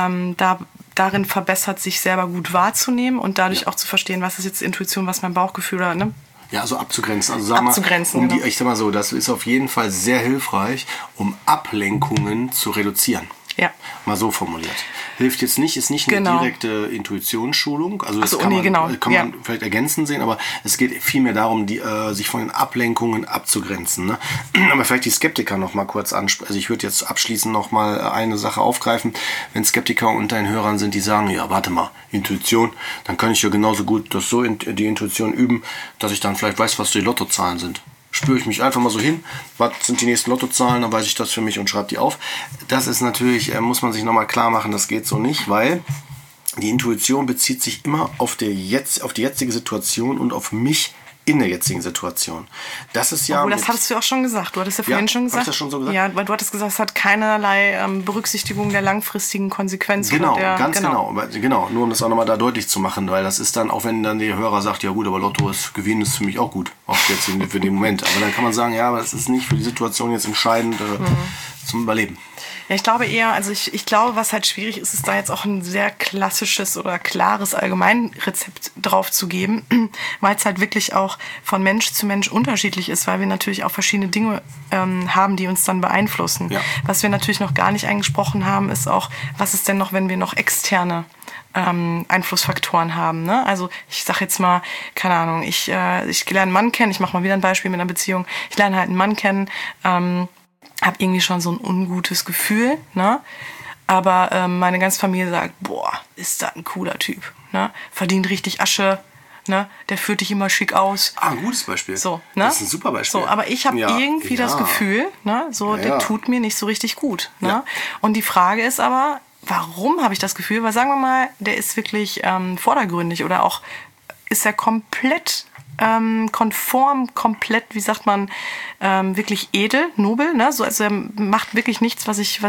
darin verbessert, sich selber gut wahrzunehmen und dadurch auch zu verstehen, was ist jetzt Intuition, was mein Bauchgefühl oder, ne? Ja, also abzugrenzen. Also ich sag mal so, das ist auf jeden Fall sehr hilfreich, um Ablenkungen zu reduzieren. Ja. Mal so formuliert. Hilft jetzt nicht, ist nicht eine direkte Intuitionsschulung. Also das kann man vielleicht ergänzend sehen, aber es geht vielmehr darum, sich von den Ablenkungen abzugrenzen. Ne? Aber vielleicht die Skeptiker noch mal kurz ansprechen. Also ich würde jetzt abschließend noch mal eine Sache aufgreifen. Wenn Skeptiker unter den Hörern sind, die sagen, ja, warte mal, Intuition, dann kann ich ja genauso gut die Intuition üben, dass ich dann vielleicht weiß, was die Lottozahlen sind. Spüre ich mich einfach mal so hin, was sind die nächsten Lottozahlen, dann weiß ich das für mich und schreibe die auf. Das ist natürlich, muss man sich nochmal klar machen, das geht so nicht, weil die Intuition bezieht sich immer auf die jetzige Situation und auf mich in der jetzigen Situation. Das ist ja... Obwohl, das hattest du auch schon gesagt. Du hattest ja vorhin schon gesagt. Hab ich das schon so gesagt? Ja, weil du hattest gesagt, es hat keinerlei Berücksichtigung der langfristigen Konsequenzen. Genau, genau. Nur um das auch nochmal da deutlich zu machen, weil das ist dann, auch wenn dann der Hörer sagt, ja gut, aber Lotto ist gewinnen, ist für mich auch gut, auch jetzt für den Moment. Aber dann kann man sagen, ja, aber das ist nicht für die Situation jetzt entscheidend zum Überleben. Ja, ich glaube eher, also ich glaube, was halt schwierig ist, ist da jetzt auch ein sehr klassisches oder klares Allgemeinrezept drauf zu geben, weil es halt wirklich auch von Mensch zu Mensch unterschiedlich ist, weil wir natürlich auch verschiedene Dinge haben, die uns dann beeinflussen. Ja. Was wir natürlich noch gar nicht angesprochen haben, ist auch, was ist denn noch, wenn wir noch externe Einflussfaktoren haben. Ne? Also ich sag jetzt mal, keine Ahnung, ich lerne einen Mann kennen, ich mache mal wieder ein Beispiel mit einer Beziehung, ich lerne halt einen Mann kennen, habe irgendwie schon so ein ungutes Gefühl, ne? Aber meine ganze Familie sagt, boah, ist das ein cooler Typ, ne? Verdient richtig Asche, ne? Der führt dich immer schick aus. Ah, ein gutes Beispiel. So, ne? Das ist ein super Beispiel. So, aber ich habe irgendwie das Gefühl, ne? So, der tut mir nicht so richtig gut, ne? Ja. Und die Frage ist aber, warum habe ich das Gefühl? Weil sagen wir mal, der ist wirklich vordergründig oder auch ist er komplett konform, komplett, wie sagt man, wirklich edel, nobel, ne? So, also er macht wirklich nichts, was ich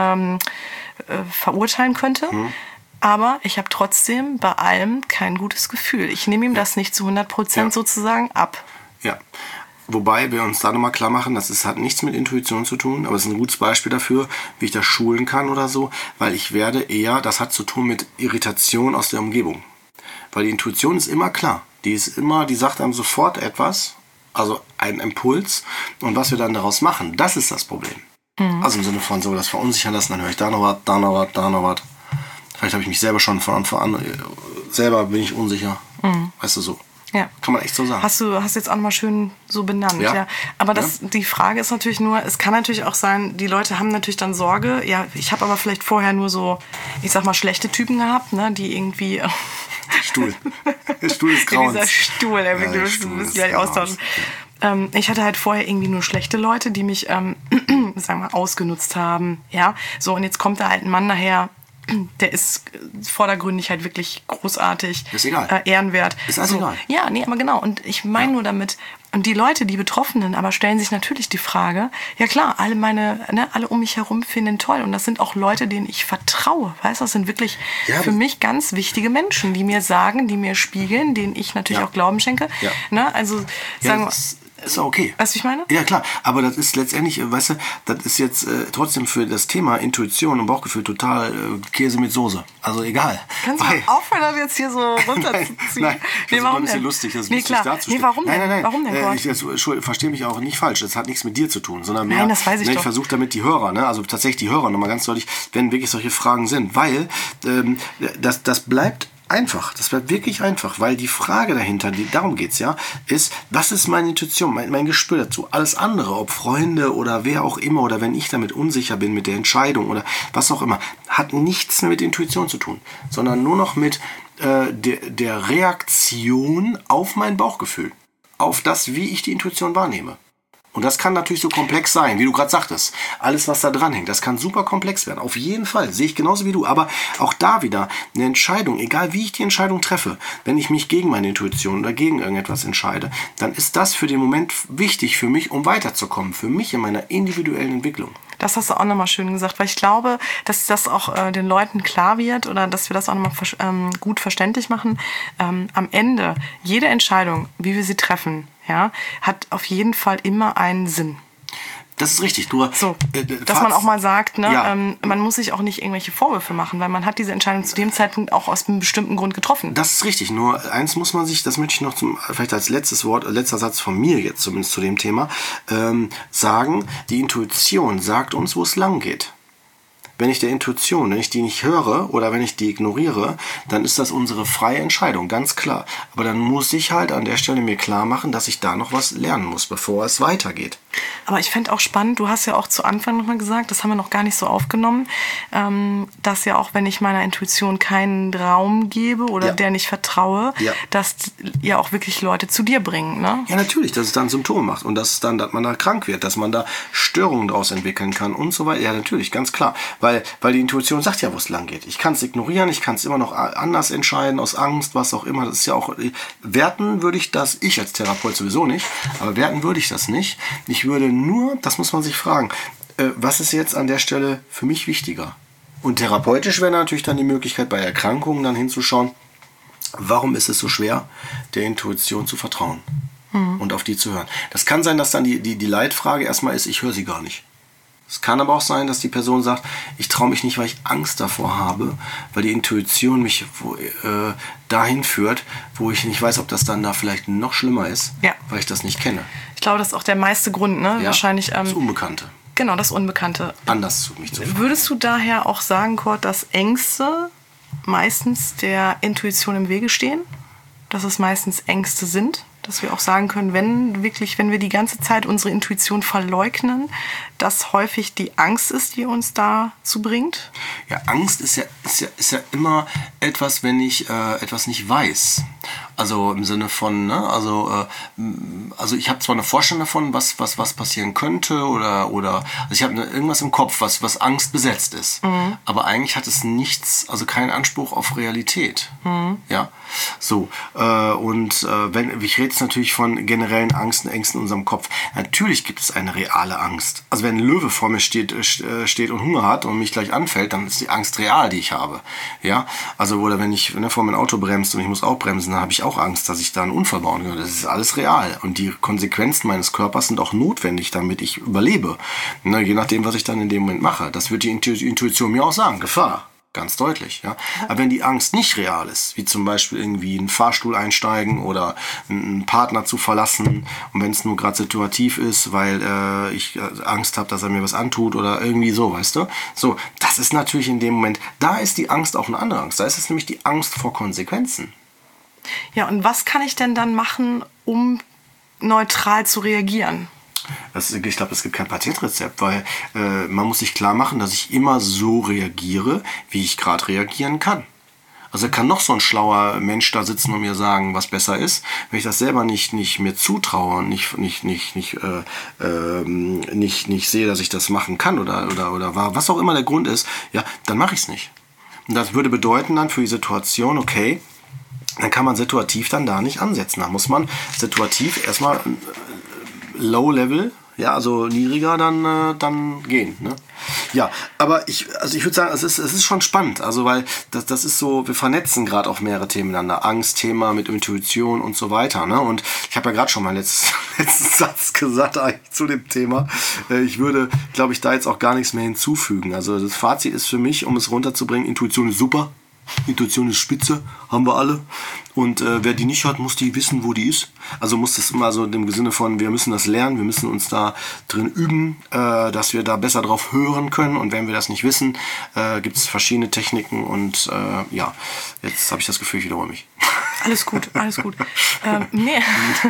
verurteilen könnte. Aber ich habe trotzdem bei allem kein gutes Gefühl. Ich nehme ihm das nicht zu 100% sozusagen ab. Ja. Wobei wir uns da nochmal klar machen, hat nichts mit Intuition zu tun, aber es ist ein gutes Beispiel dafür, wie ich das schulen kann oder so, weil das hat zu tun mit Irritation aus der Umgebung. Weil die Intuition ist immer klar. Die sagt einem sofort etwas, also einen Impuls. Und was wir dann daraus machen, das ist das Problem. Also im Sinne von so, das verunsichern lassen, dann höre ich da noch was, da noch was, da noch was. Vielleicht habe ich mich selber schon von Anfang an, selber bin ich unsicher. Weißt du, so. Ja. Kann man echt so sagen. Hast jetzt auch nochmal schön so benannt. Ja. Aber die Frage ist natürlich nur, es kann natürlich auch sein, die Leute haben natürlich dann Sorge. Ja, ich habe aber vielleicht vorher nur so, ich sag mal, schlechte Typen gehabt, ne, die irgendwie... Stuhl. Der Stuhl ist grauens. Dieser Stuhl, wir müssen gleich austauschen. Ich hatte halt vorher irgendwie nur schlechte Leute, die mich, sagen wir, ausgenutzt haben. Ja, so, und jetzt kommt da halt ein Mann daher, der ist vordergründig halt wirklich großartig. Ist egal. Ehrenwert. Ist also egal. Ja, nee, aber genau. Und ich meine nur damit, und die Leute, die Betroffenen, aber stellen sich natürlich die Frage, ja klar, alle um mich herum finden ihn toll. Und das sind auch Leute, denen ich vertraue. Weißt du, das sind wirklich für mich ganz wichtige Menschen, die mir sagen, die mir spiegeln, denen ich natürlich auch Glauben schenke. Ja. Ne? Also sagen wir... Ist okay. Weißt du, wie ich meine? Ja, klar. Aber das ist letztendlich, weißt du, das ist jetzt trotzdem für das Thema Intuition und Bauchgefühl total Käse mit Soße. Also egal. Kannst du mal aufhören, das jetzt hier so runterzuziehen? Nein, das ist ein bisschen lustig, das ist lustig darzustellen. Nee, warum denn? Nein. Warum denn, ich verstehe mich auch nicht falsch. Das hat nichts mit dir zu tun, sondern mehr... Nein, das weiß ich doch. Ich versuche damit die Hörer, ne, also tatsächlich die Hörer nochmal ganz deutlich, wenn wirklich solche Fragen sind. Weil das bleibt... einfach, das bleibt wirklich einfach, weil die Frage dahinter, darum geht's ja, ist, was ist meine Intuition, mein Gespür dazu? Alles andere, ob Freunde oder wer auch immer, oder wenn ich damit unsicher bin mit der Entscheidung oder was auch immer, hat nichts mehr mit Intuition zu tun, sondern nur noch mit der Reaktion auf mein Bauchgefühl, auf das, wie ich die Intuition wahrnehme. Und das kann natürlich so komplex sein, wie du gerade sagtest. Alles, was da dran hängt, das kann super komplex werden. Auf jeden Fall, sehe ich genauso wie du. Aber auch da wieder eine Entscheidung, egal wie ich die Entscheidung treffe, wenn ich mich gegen meine Intuition oder gegen irgendetwas entscheide, dann ist das für den Moment wichtig für mich, um weiterzukommen. Für mich in meiner individuellen Entwicklung. Das hast du auch nochmal schön gesagt, weil ich glaube, dass das auch den Leuten klar wird oder dass wir das auch nochmal gut verständlich machen. Am Ende, jede Entscheidung, wie wir sie treffen, ja, hat auf jeden Fall immer einen Sinn. Das ist richtig. Dass man auch mal sagt, ne, ja. Man muss sich auch nicht irgendwelche Vorwürfe machen, weil man hat diese Entscheidung zu dem Zeitpunkt auch aus einem bestimmten Grund getroffen. Das ist richtig. Nur eins muss man sich, das möchte ich noch vielleicht als letzter Satz von mir jetzt zumindest zu dem Thema, sagen, die Intuition sagt uns, wo es lang geht. Wenn ich die nicht höre oder wenn ich die ignoriere, dann ist das unsere freie Entscheidung, ganz klar. Aber dann muss ich halt an der Stelle mir klar machen, dass ich da noch was lernen muss, bevor es weitergeht. Aber ich fände auch spannend, du hast ja auch zu Anfang nochmal gesagt, das haben wir noch gar nicht so aufgenommen, dass ja auch, wenn ich meiner Intuition keinen Raum gebe oder der nicht vertraue, dass ja auch wirklich Leute zu dir bringen, ne? Ja, natürlich, dass es dann Symptome macht und dass man da krank wird, dass man da Störungen daraus entwickeln kann und so weiter. Ja, natürlich, ganz klar. Weil die Intuition sagt ja, wo es lang geht. Ich kann es ignorieren, ich kann es immer noch anders entscheiden, aus Angst, was auch immer. Das ist ja auch, werten würde ich das, ich als Therapeut sowieso nicht, aber werten würde ich das nicht. Ich würde nur, das muss man sich fragen, was ist jetzt an der Stelle für mich wichtiger? Und therapeutisch wäre natürlich dann die Möglichkeit, bei Erkrankungen dann hinzuschauen, warum ist es so schwer, der Intuition zu vertrauen und auf die zu hören. Das kann sein, dass dann die Leitfrage erstmal ist, ich höre sie gar nicht. Es kann aber auch sein, dass die Person sagt, ich traue mich nicht, weil ich Angst davor habe, weil die Intuition mich dahin führt, wo ich nicht weiß, ob das dann da vielleicht noch schlimmer ist, weil ich das nicht kenne. Ich glaube, das ist auch der meiste Grund, ne? Ja, wahrscheinlich. Das Unbekannte. Genau, das Unbekannte. Anders zu mich zu fragen. Würdest du daher auch sagen, Kurt, dass Ängste meistens der Intuition im Wege stehen? Dass es meistens Ängste sind? Dass wir auch sagen können, wenn wir die ganze Zeit unsere Intuition verleugnen, dass häufig die Angst ist, die uns dazu bringt? Ja, Angst ist ja immer etwas, wenn ich etwas nicht weiß. Also im Sinne von, ne, also ich habe zwar eine Vorstellung davon, was passieren könnte oder also ich habe irgendwas im Kopf, was Angst besetzt ist. Aber eigentlich hat es nichts, also keinen Anspruch auf Realität. Ja, so ich rede jetzt natürlich von generellen Ängsten in unserem Kopf. Natürlich gibt es eine reale Angst. Also wenn ein Löwe vor mir steht und Hunger hat und mich gleich anfällt, dann ist die Angst real, die ich habe. Ja, also oder wenn vor mein Auto bremst und ich muss auch bremsen, dann habe ich auch Angst, dass ich da einen Unfall bauen kann. Das ist alles real. Und die Konsequenzen meines Körpers sind auch notwendig, damit ich überlebe. Ne, je nachdem, was ich dann in dem Moment mache. Das wird die Intuition mir auch sagen. Gefahr. Ganz deutlich, ja. Aber wenn die Angst nicht real ist, wie zum Beispiel irgendwie in einen Fahrstuhl einsteigen oder einen Partner zu verlassen und wenn es nur gerade situativ ist, weil ich Angst habe, dass er mir was antut oder irgendwie so, weißt du? So, das ist natürlich in dem Moment, da ist die Angst auch eine andere Angst. Da ist es nämlich die Angst vor Konsequenzen. Ja, und was kann ich denn dann machen, um neutral zu reagieren? Ich glaube, es gibt kein Patentrezept, weil man muss sich klar machen, dass ich immer so reagiere, wie ich gerade reagieren kann. Also kann noch so ein schlauer Mensch da sitzen und mir sagen, was besser ist. Wenn ich das selber nicht mir zutraue und nicht sehe, dass ich das machen kann oder was auch immer der Grund ist, ja, dann mache ich es nicht. Und das würde bedeuten dann für die Situation, okay, dann kann man situativ dann da nicht ansetzen. Da muss man situativ erstmal Low Level, ja, also niedriger dann gehen. Ne? Ja, aber ich würde sagen, es ist schon spannend, also weil das ist so, wir vernetzen gerade auch mehrere Themen miteinander, Angstthema mit Intuition und so weiter. Ne? Und ich habe ja gerade schon mal letzten Satz gesagt eigentlich zu dem Thema. Ich würde, glaube ich, da jetzt auch gar nichts mehr hinzufügen. Also das Fazit ist für mich, um es runterzubringen, Intuition ist super. Intuition ist spitze, haben wir alle. Und wer die nicht hat, muss die wissen, wo die ist. Also muss das immer so im Sinne von, wir müssen das lernen, wir müssen uns da drin üben, dass wir da besser drauf hören können. Und wenn wir das nicht wissen, gibt es verschiedene Techniken. Und ja, jetzt habe ich das Gefühl, ich wiederhole mich. Alles gut, alles gut. Nee.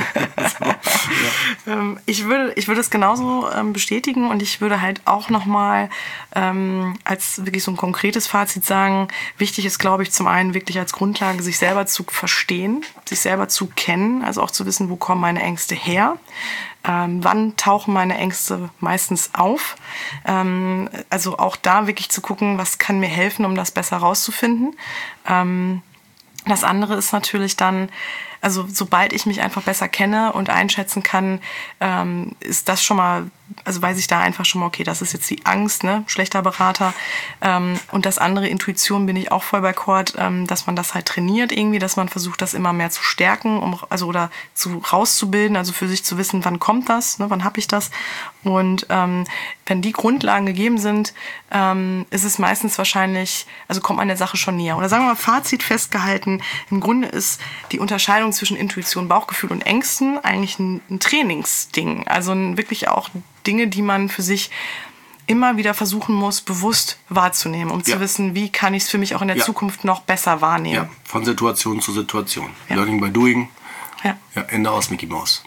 Ich würde es genauso bestätigen und ich würde halt auch nochmal als wirklich so ein konkretes Fazit sagen, wichtig ist, glaube ich, zum einen wirklich als Grundlage, sich selber zu verstehen, sich selber zu kennen, also auch zu wissen, wo kommen meine Ängste her. Wann tauchen meine Ängste meistens auf? Also auch da wirklich zu gucken, was kann mir helfen, um das besser rauszufinden. Das andere ist natürlich dann, also sobald ich mich einfach besser kenne und einschätzen kann, ist das schon mal, also weiß ich da einfach schon mal, okay, das ist jetzt die Angst, ne, schlechter Berater. Und das andere, Intuition, bin ich auch voll bei Cord, dass man das halt trainiert irgendwie, dass man versucht, das immer mehr zu stärken, oder rauszubilden, also für sich zu wissen, wann kommt das, ne, wann habe ich das. Und wenn die Grundlagen gegeben sind, ist es meistens wahrscheinlich, also kommt man der Sache schon näher. Oder sagen wir mal, Fazit festgehalten, im Grunde ist die Unterscheidung zwischen Intuition, Bauchgefühl und Ängsten eigentlich ein Trainingsding. Also wirklich auch Dinge, die man für sich immer wieder versuchen muss, bewusst wahrzunehmen, um zu wissen, wie kann ich es für mich auch in der Zukunft noch besser wahrnehmen. Ja, von Situation zu Situation. Ja. Learning by doing. Ja, Ende aus Mickey Mouse.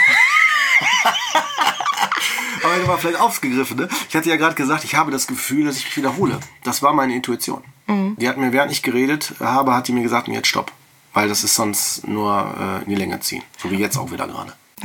Aber das war vielleicht aufgegriffen, ne? Ich hatte ja gerade gesagt, ich habe das Gefühl, dass ich mich wiederhole. Das war meine Intuition. Mhm. Die hat mir, während ich geredet habe, hat die mir gesagt, jetzt stopp. Weil das ist sonst nur in die Länge ziehen. So wie jetzt auch wieder gerade. Ja.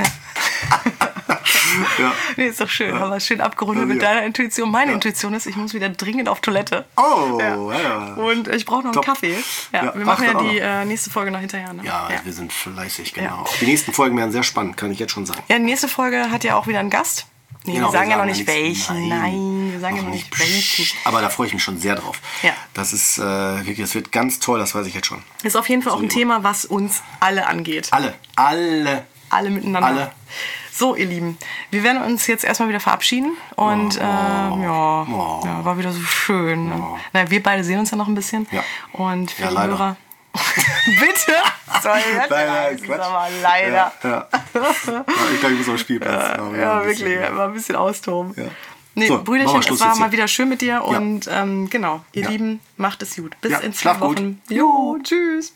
Ja. Nee, ist doch schön. Aber schön abgerundet mit deiner Intuition. Meine Intuition ist, ich muss wieder dringend auf Toilette. Oh, ja. Und ich brauche noch einen Kaffee. Ja, wir machen die nächste Folge noch hinterher. Ne? Ja, wir sind fleißig, genau. Ja. Die nächsten Folgen werden sehr spannend, kann ich jetzt schon sagen. Ja, die nächste Folge hat ja auch wieder einen Gast. Nee, genau, wir sagen ja noch nicht welchen. Nein, wir sagen ja noch nicht welchen. Aber da freue ich mich schon sehr drauf. Ja. Das ist wirklich, das wird ganz toll, das weiß ich jetzt schon. Ist auf jeden Fall auch ein Thema, was uns alle angeht. Alle miteinander. Alle. So, ihr Lieben, wir werden uns jetzt erstmal wieder verabschieden und war wieder so schön. Na, wir beide sehen uns ja noch ein bisschen. Ja. Und für die Hörer. Bitte? Sorry, leider. Ja. Ich glaube, ich muss am Spielplatz. Ja, wirklich, mal ein bisschen austoben. Ja. Nee, so, Brüderchen, es war mal wieder schön mit dir und genau, ihr Lieben, macht es gut. Bis in 2 Wochen. Gut. Jo, tschüss.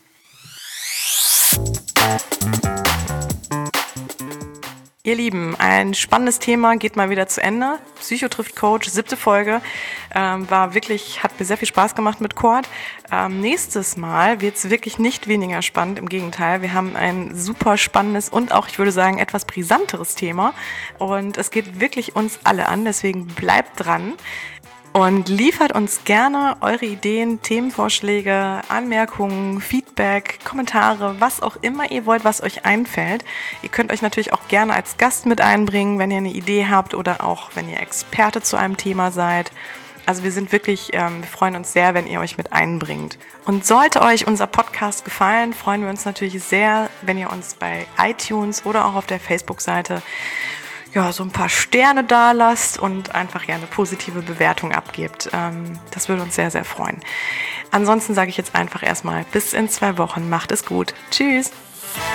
Ihr Lieben, ein spannendes Thema geht mal wieder zu Ende. Psycho trifft Coach, 7. Folge. Hat mir sehr viel Spaß gemacht mit Cord. Nächstes Mal wird es wirklich nicht weniger spannend, im Gegenteil. Wir haben ein super spannendes und auch, ich würde sagen, etwas brisanteres Thema. Und es geht wirklich uns alle an, deswegen bleibt dran. Und liefert uns gerne eure Ideen, Themenvorschläge, Anmerkungen, Feedback, Kommentare, was auch immer ihr wollt, was euch einfällt. Ihr könnt euch natürlich auch gerne als Gast mit einbringen, wenn ihr eine Idee habt oder auch, wenn ihr Experte zu einem Thema seid. Also wir sind wirklich, wir freuen uns sehr, wenn ihr euch mit einbringt. Und sollte euch unser Podcast gefallen, freuen wir uns natürlich sehr, wenn ihr uns bei iTunes oder auch auf der Facebook-Seite so ein paar Sterne da lasst und einfach eine positive Bewertung abgebt. Das würde uns sehr, sehr freuen. Ansonsten sage ich jetzt einfach erstmal bis in 2 Wochen. Macht es gut. Tschüss.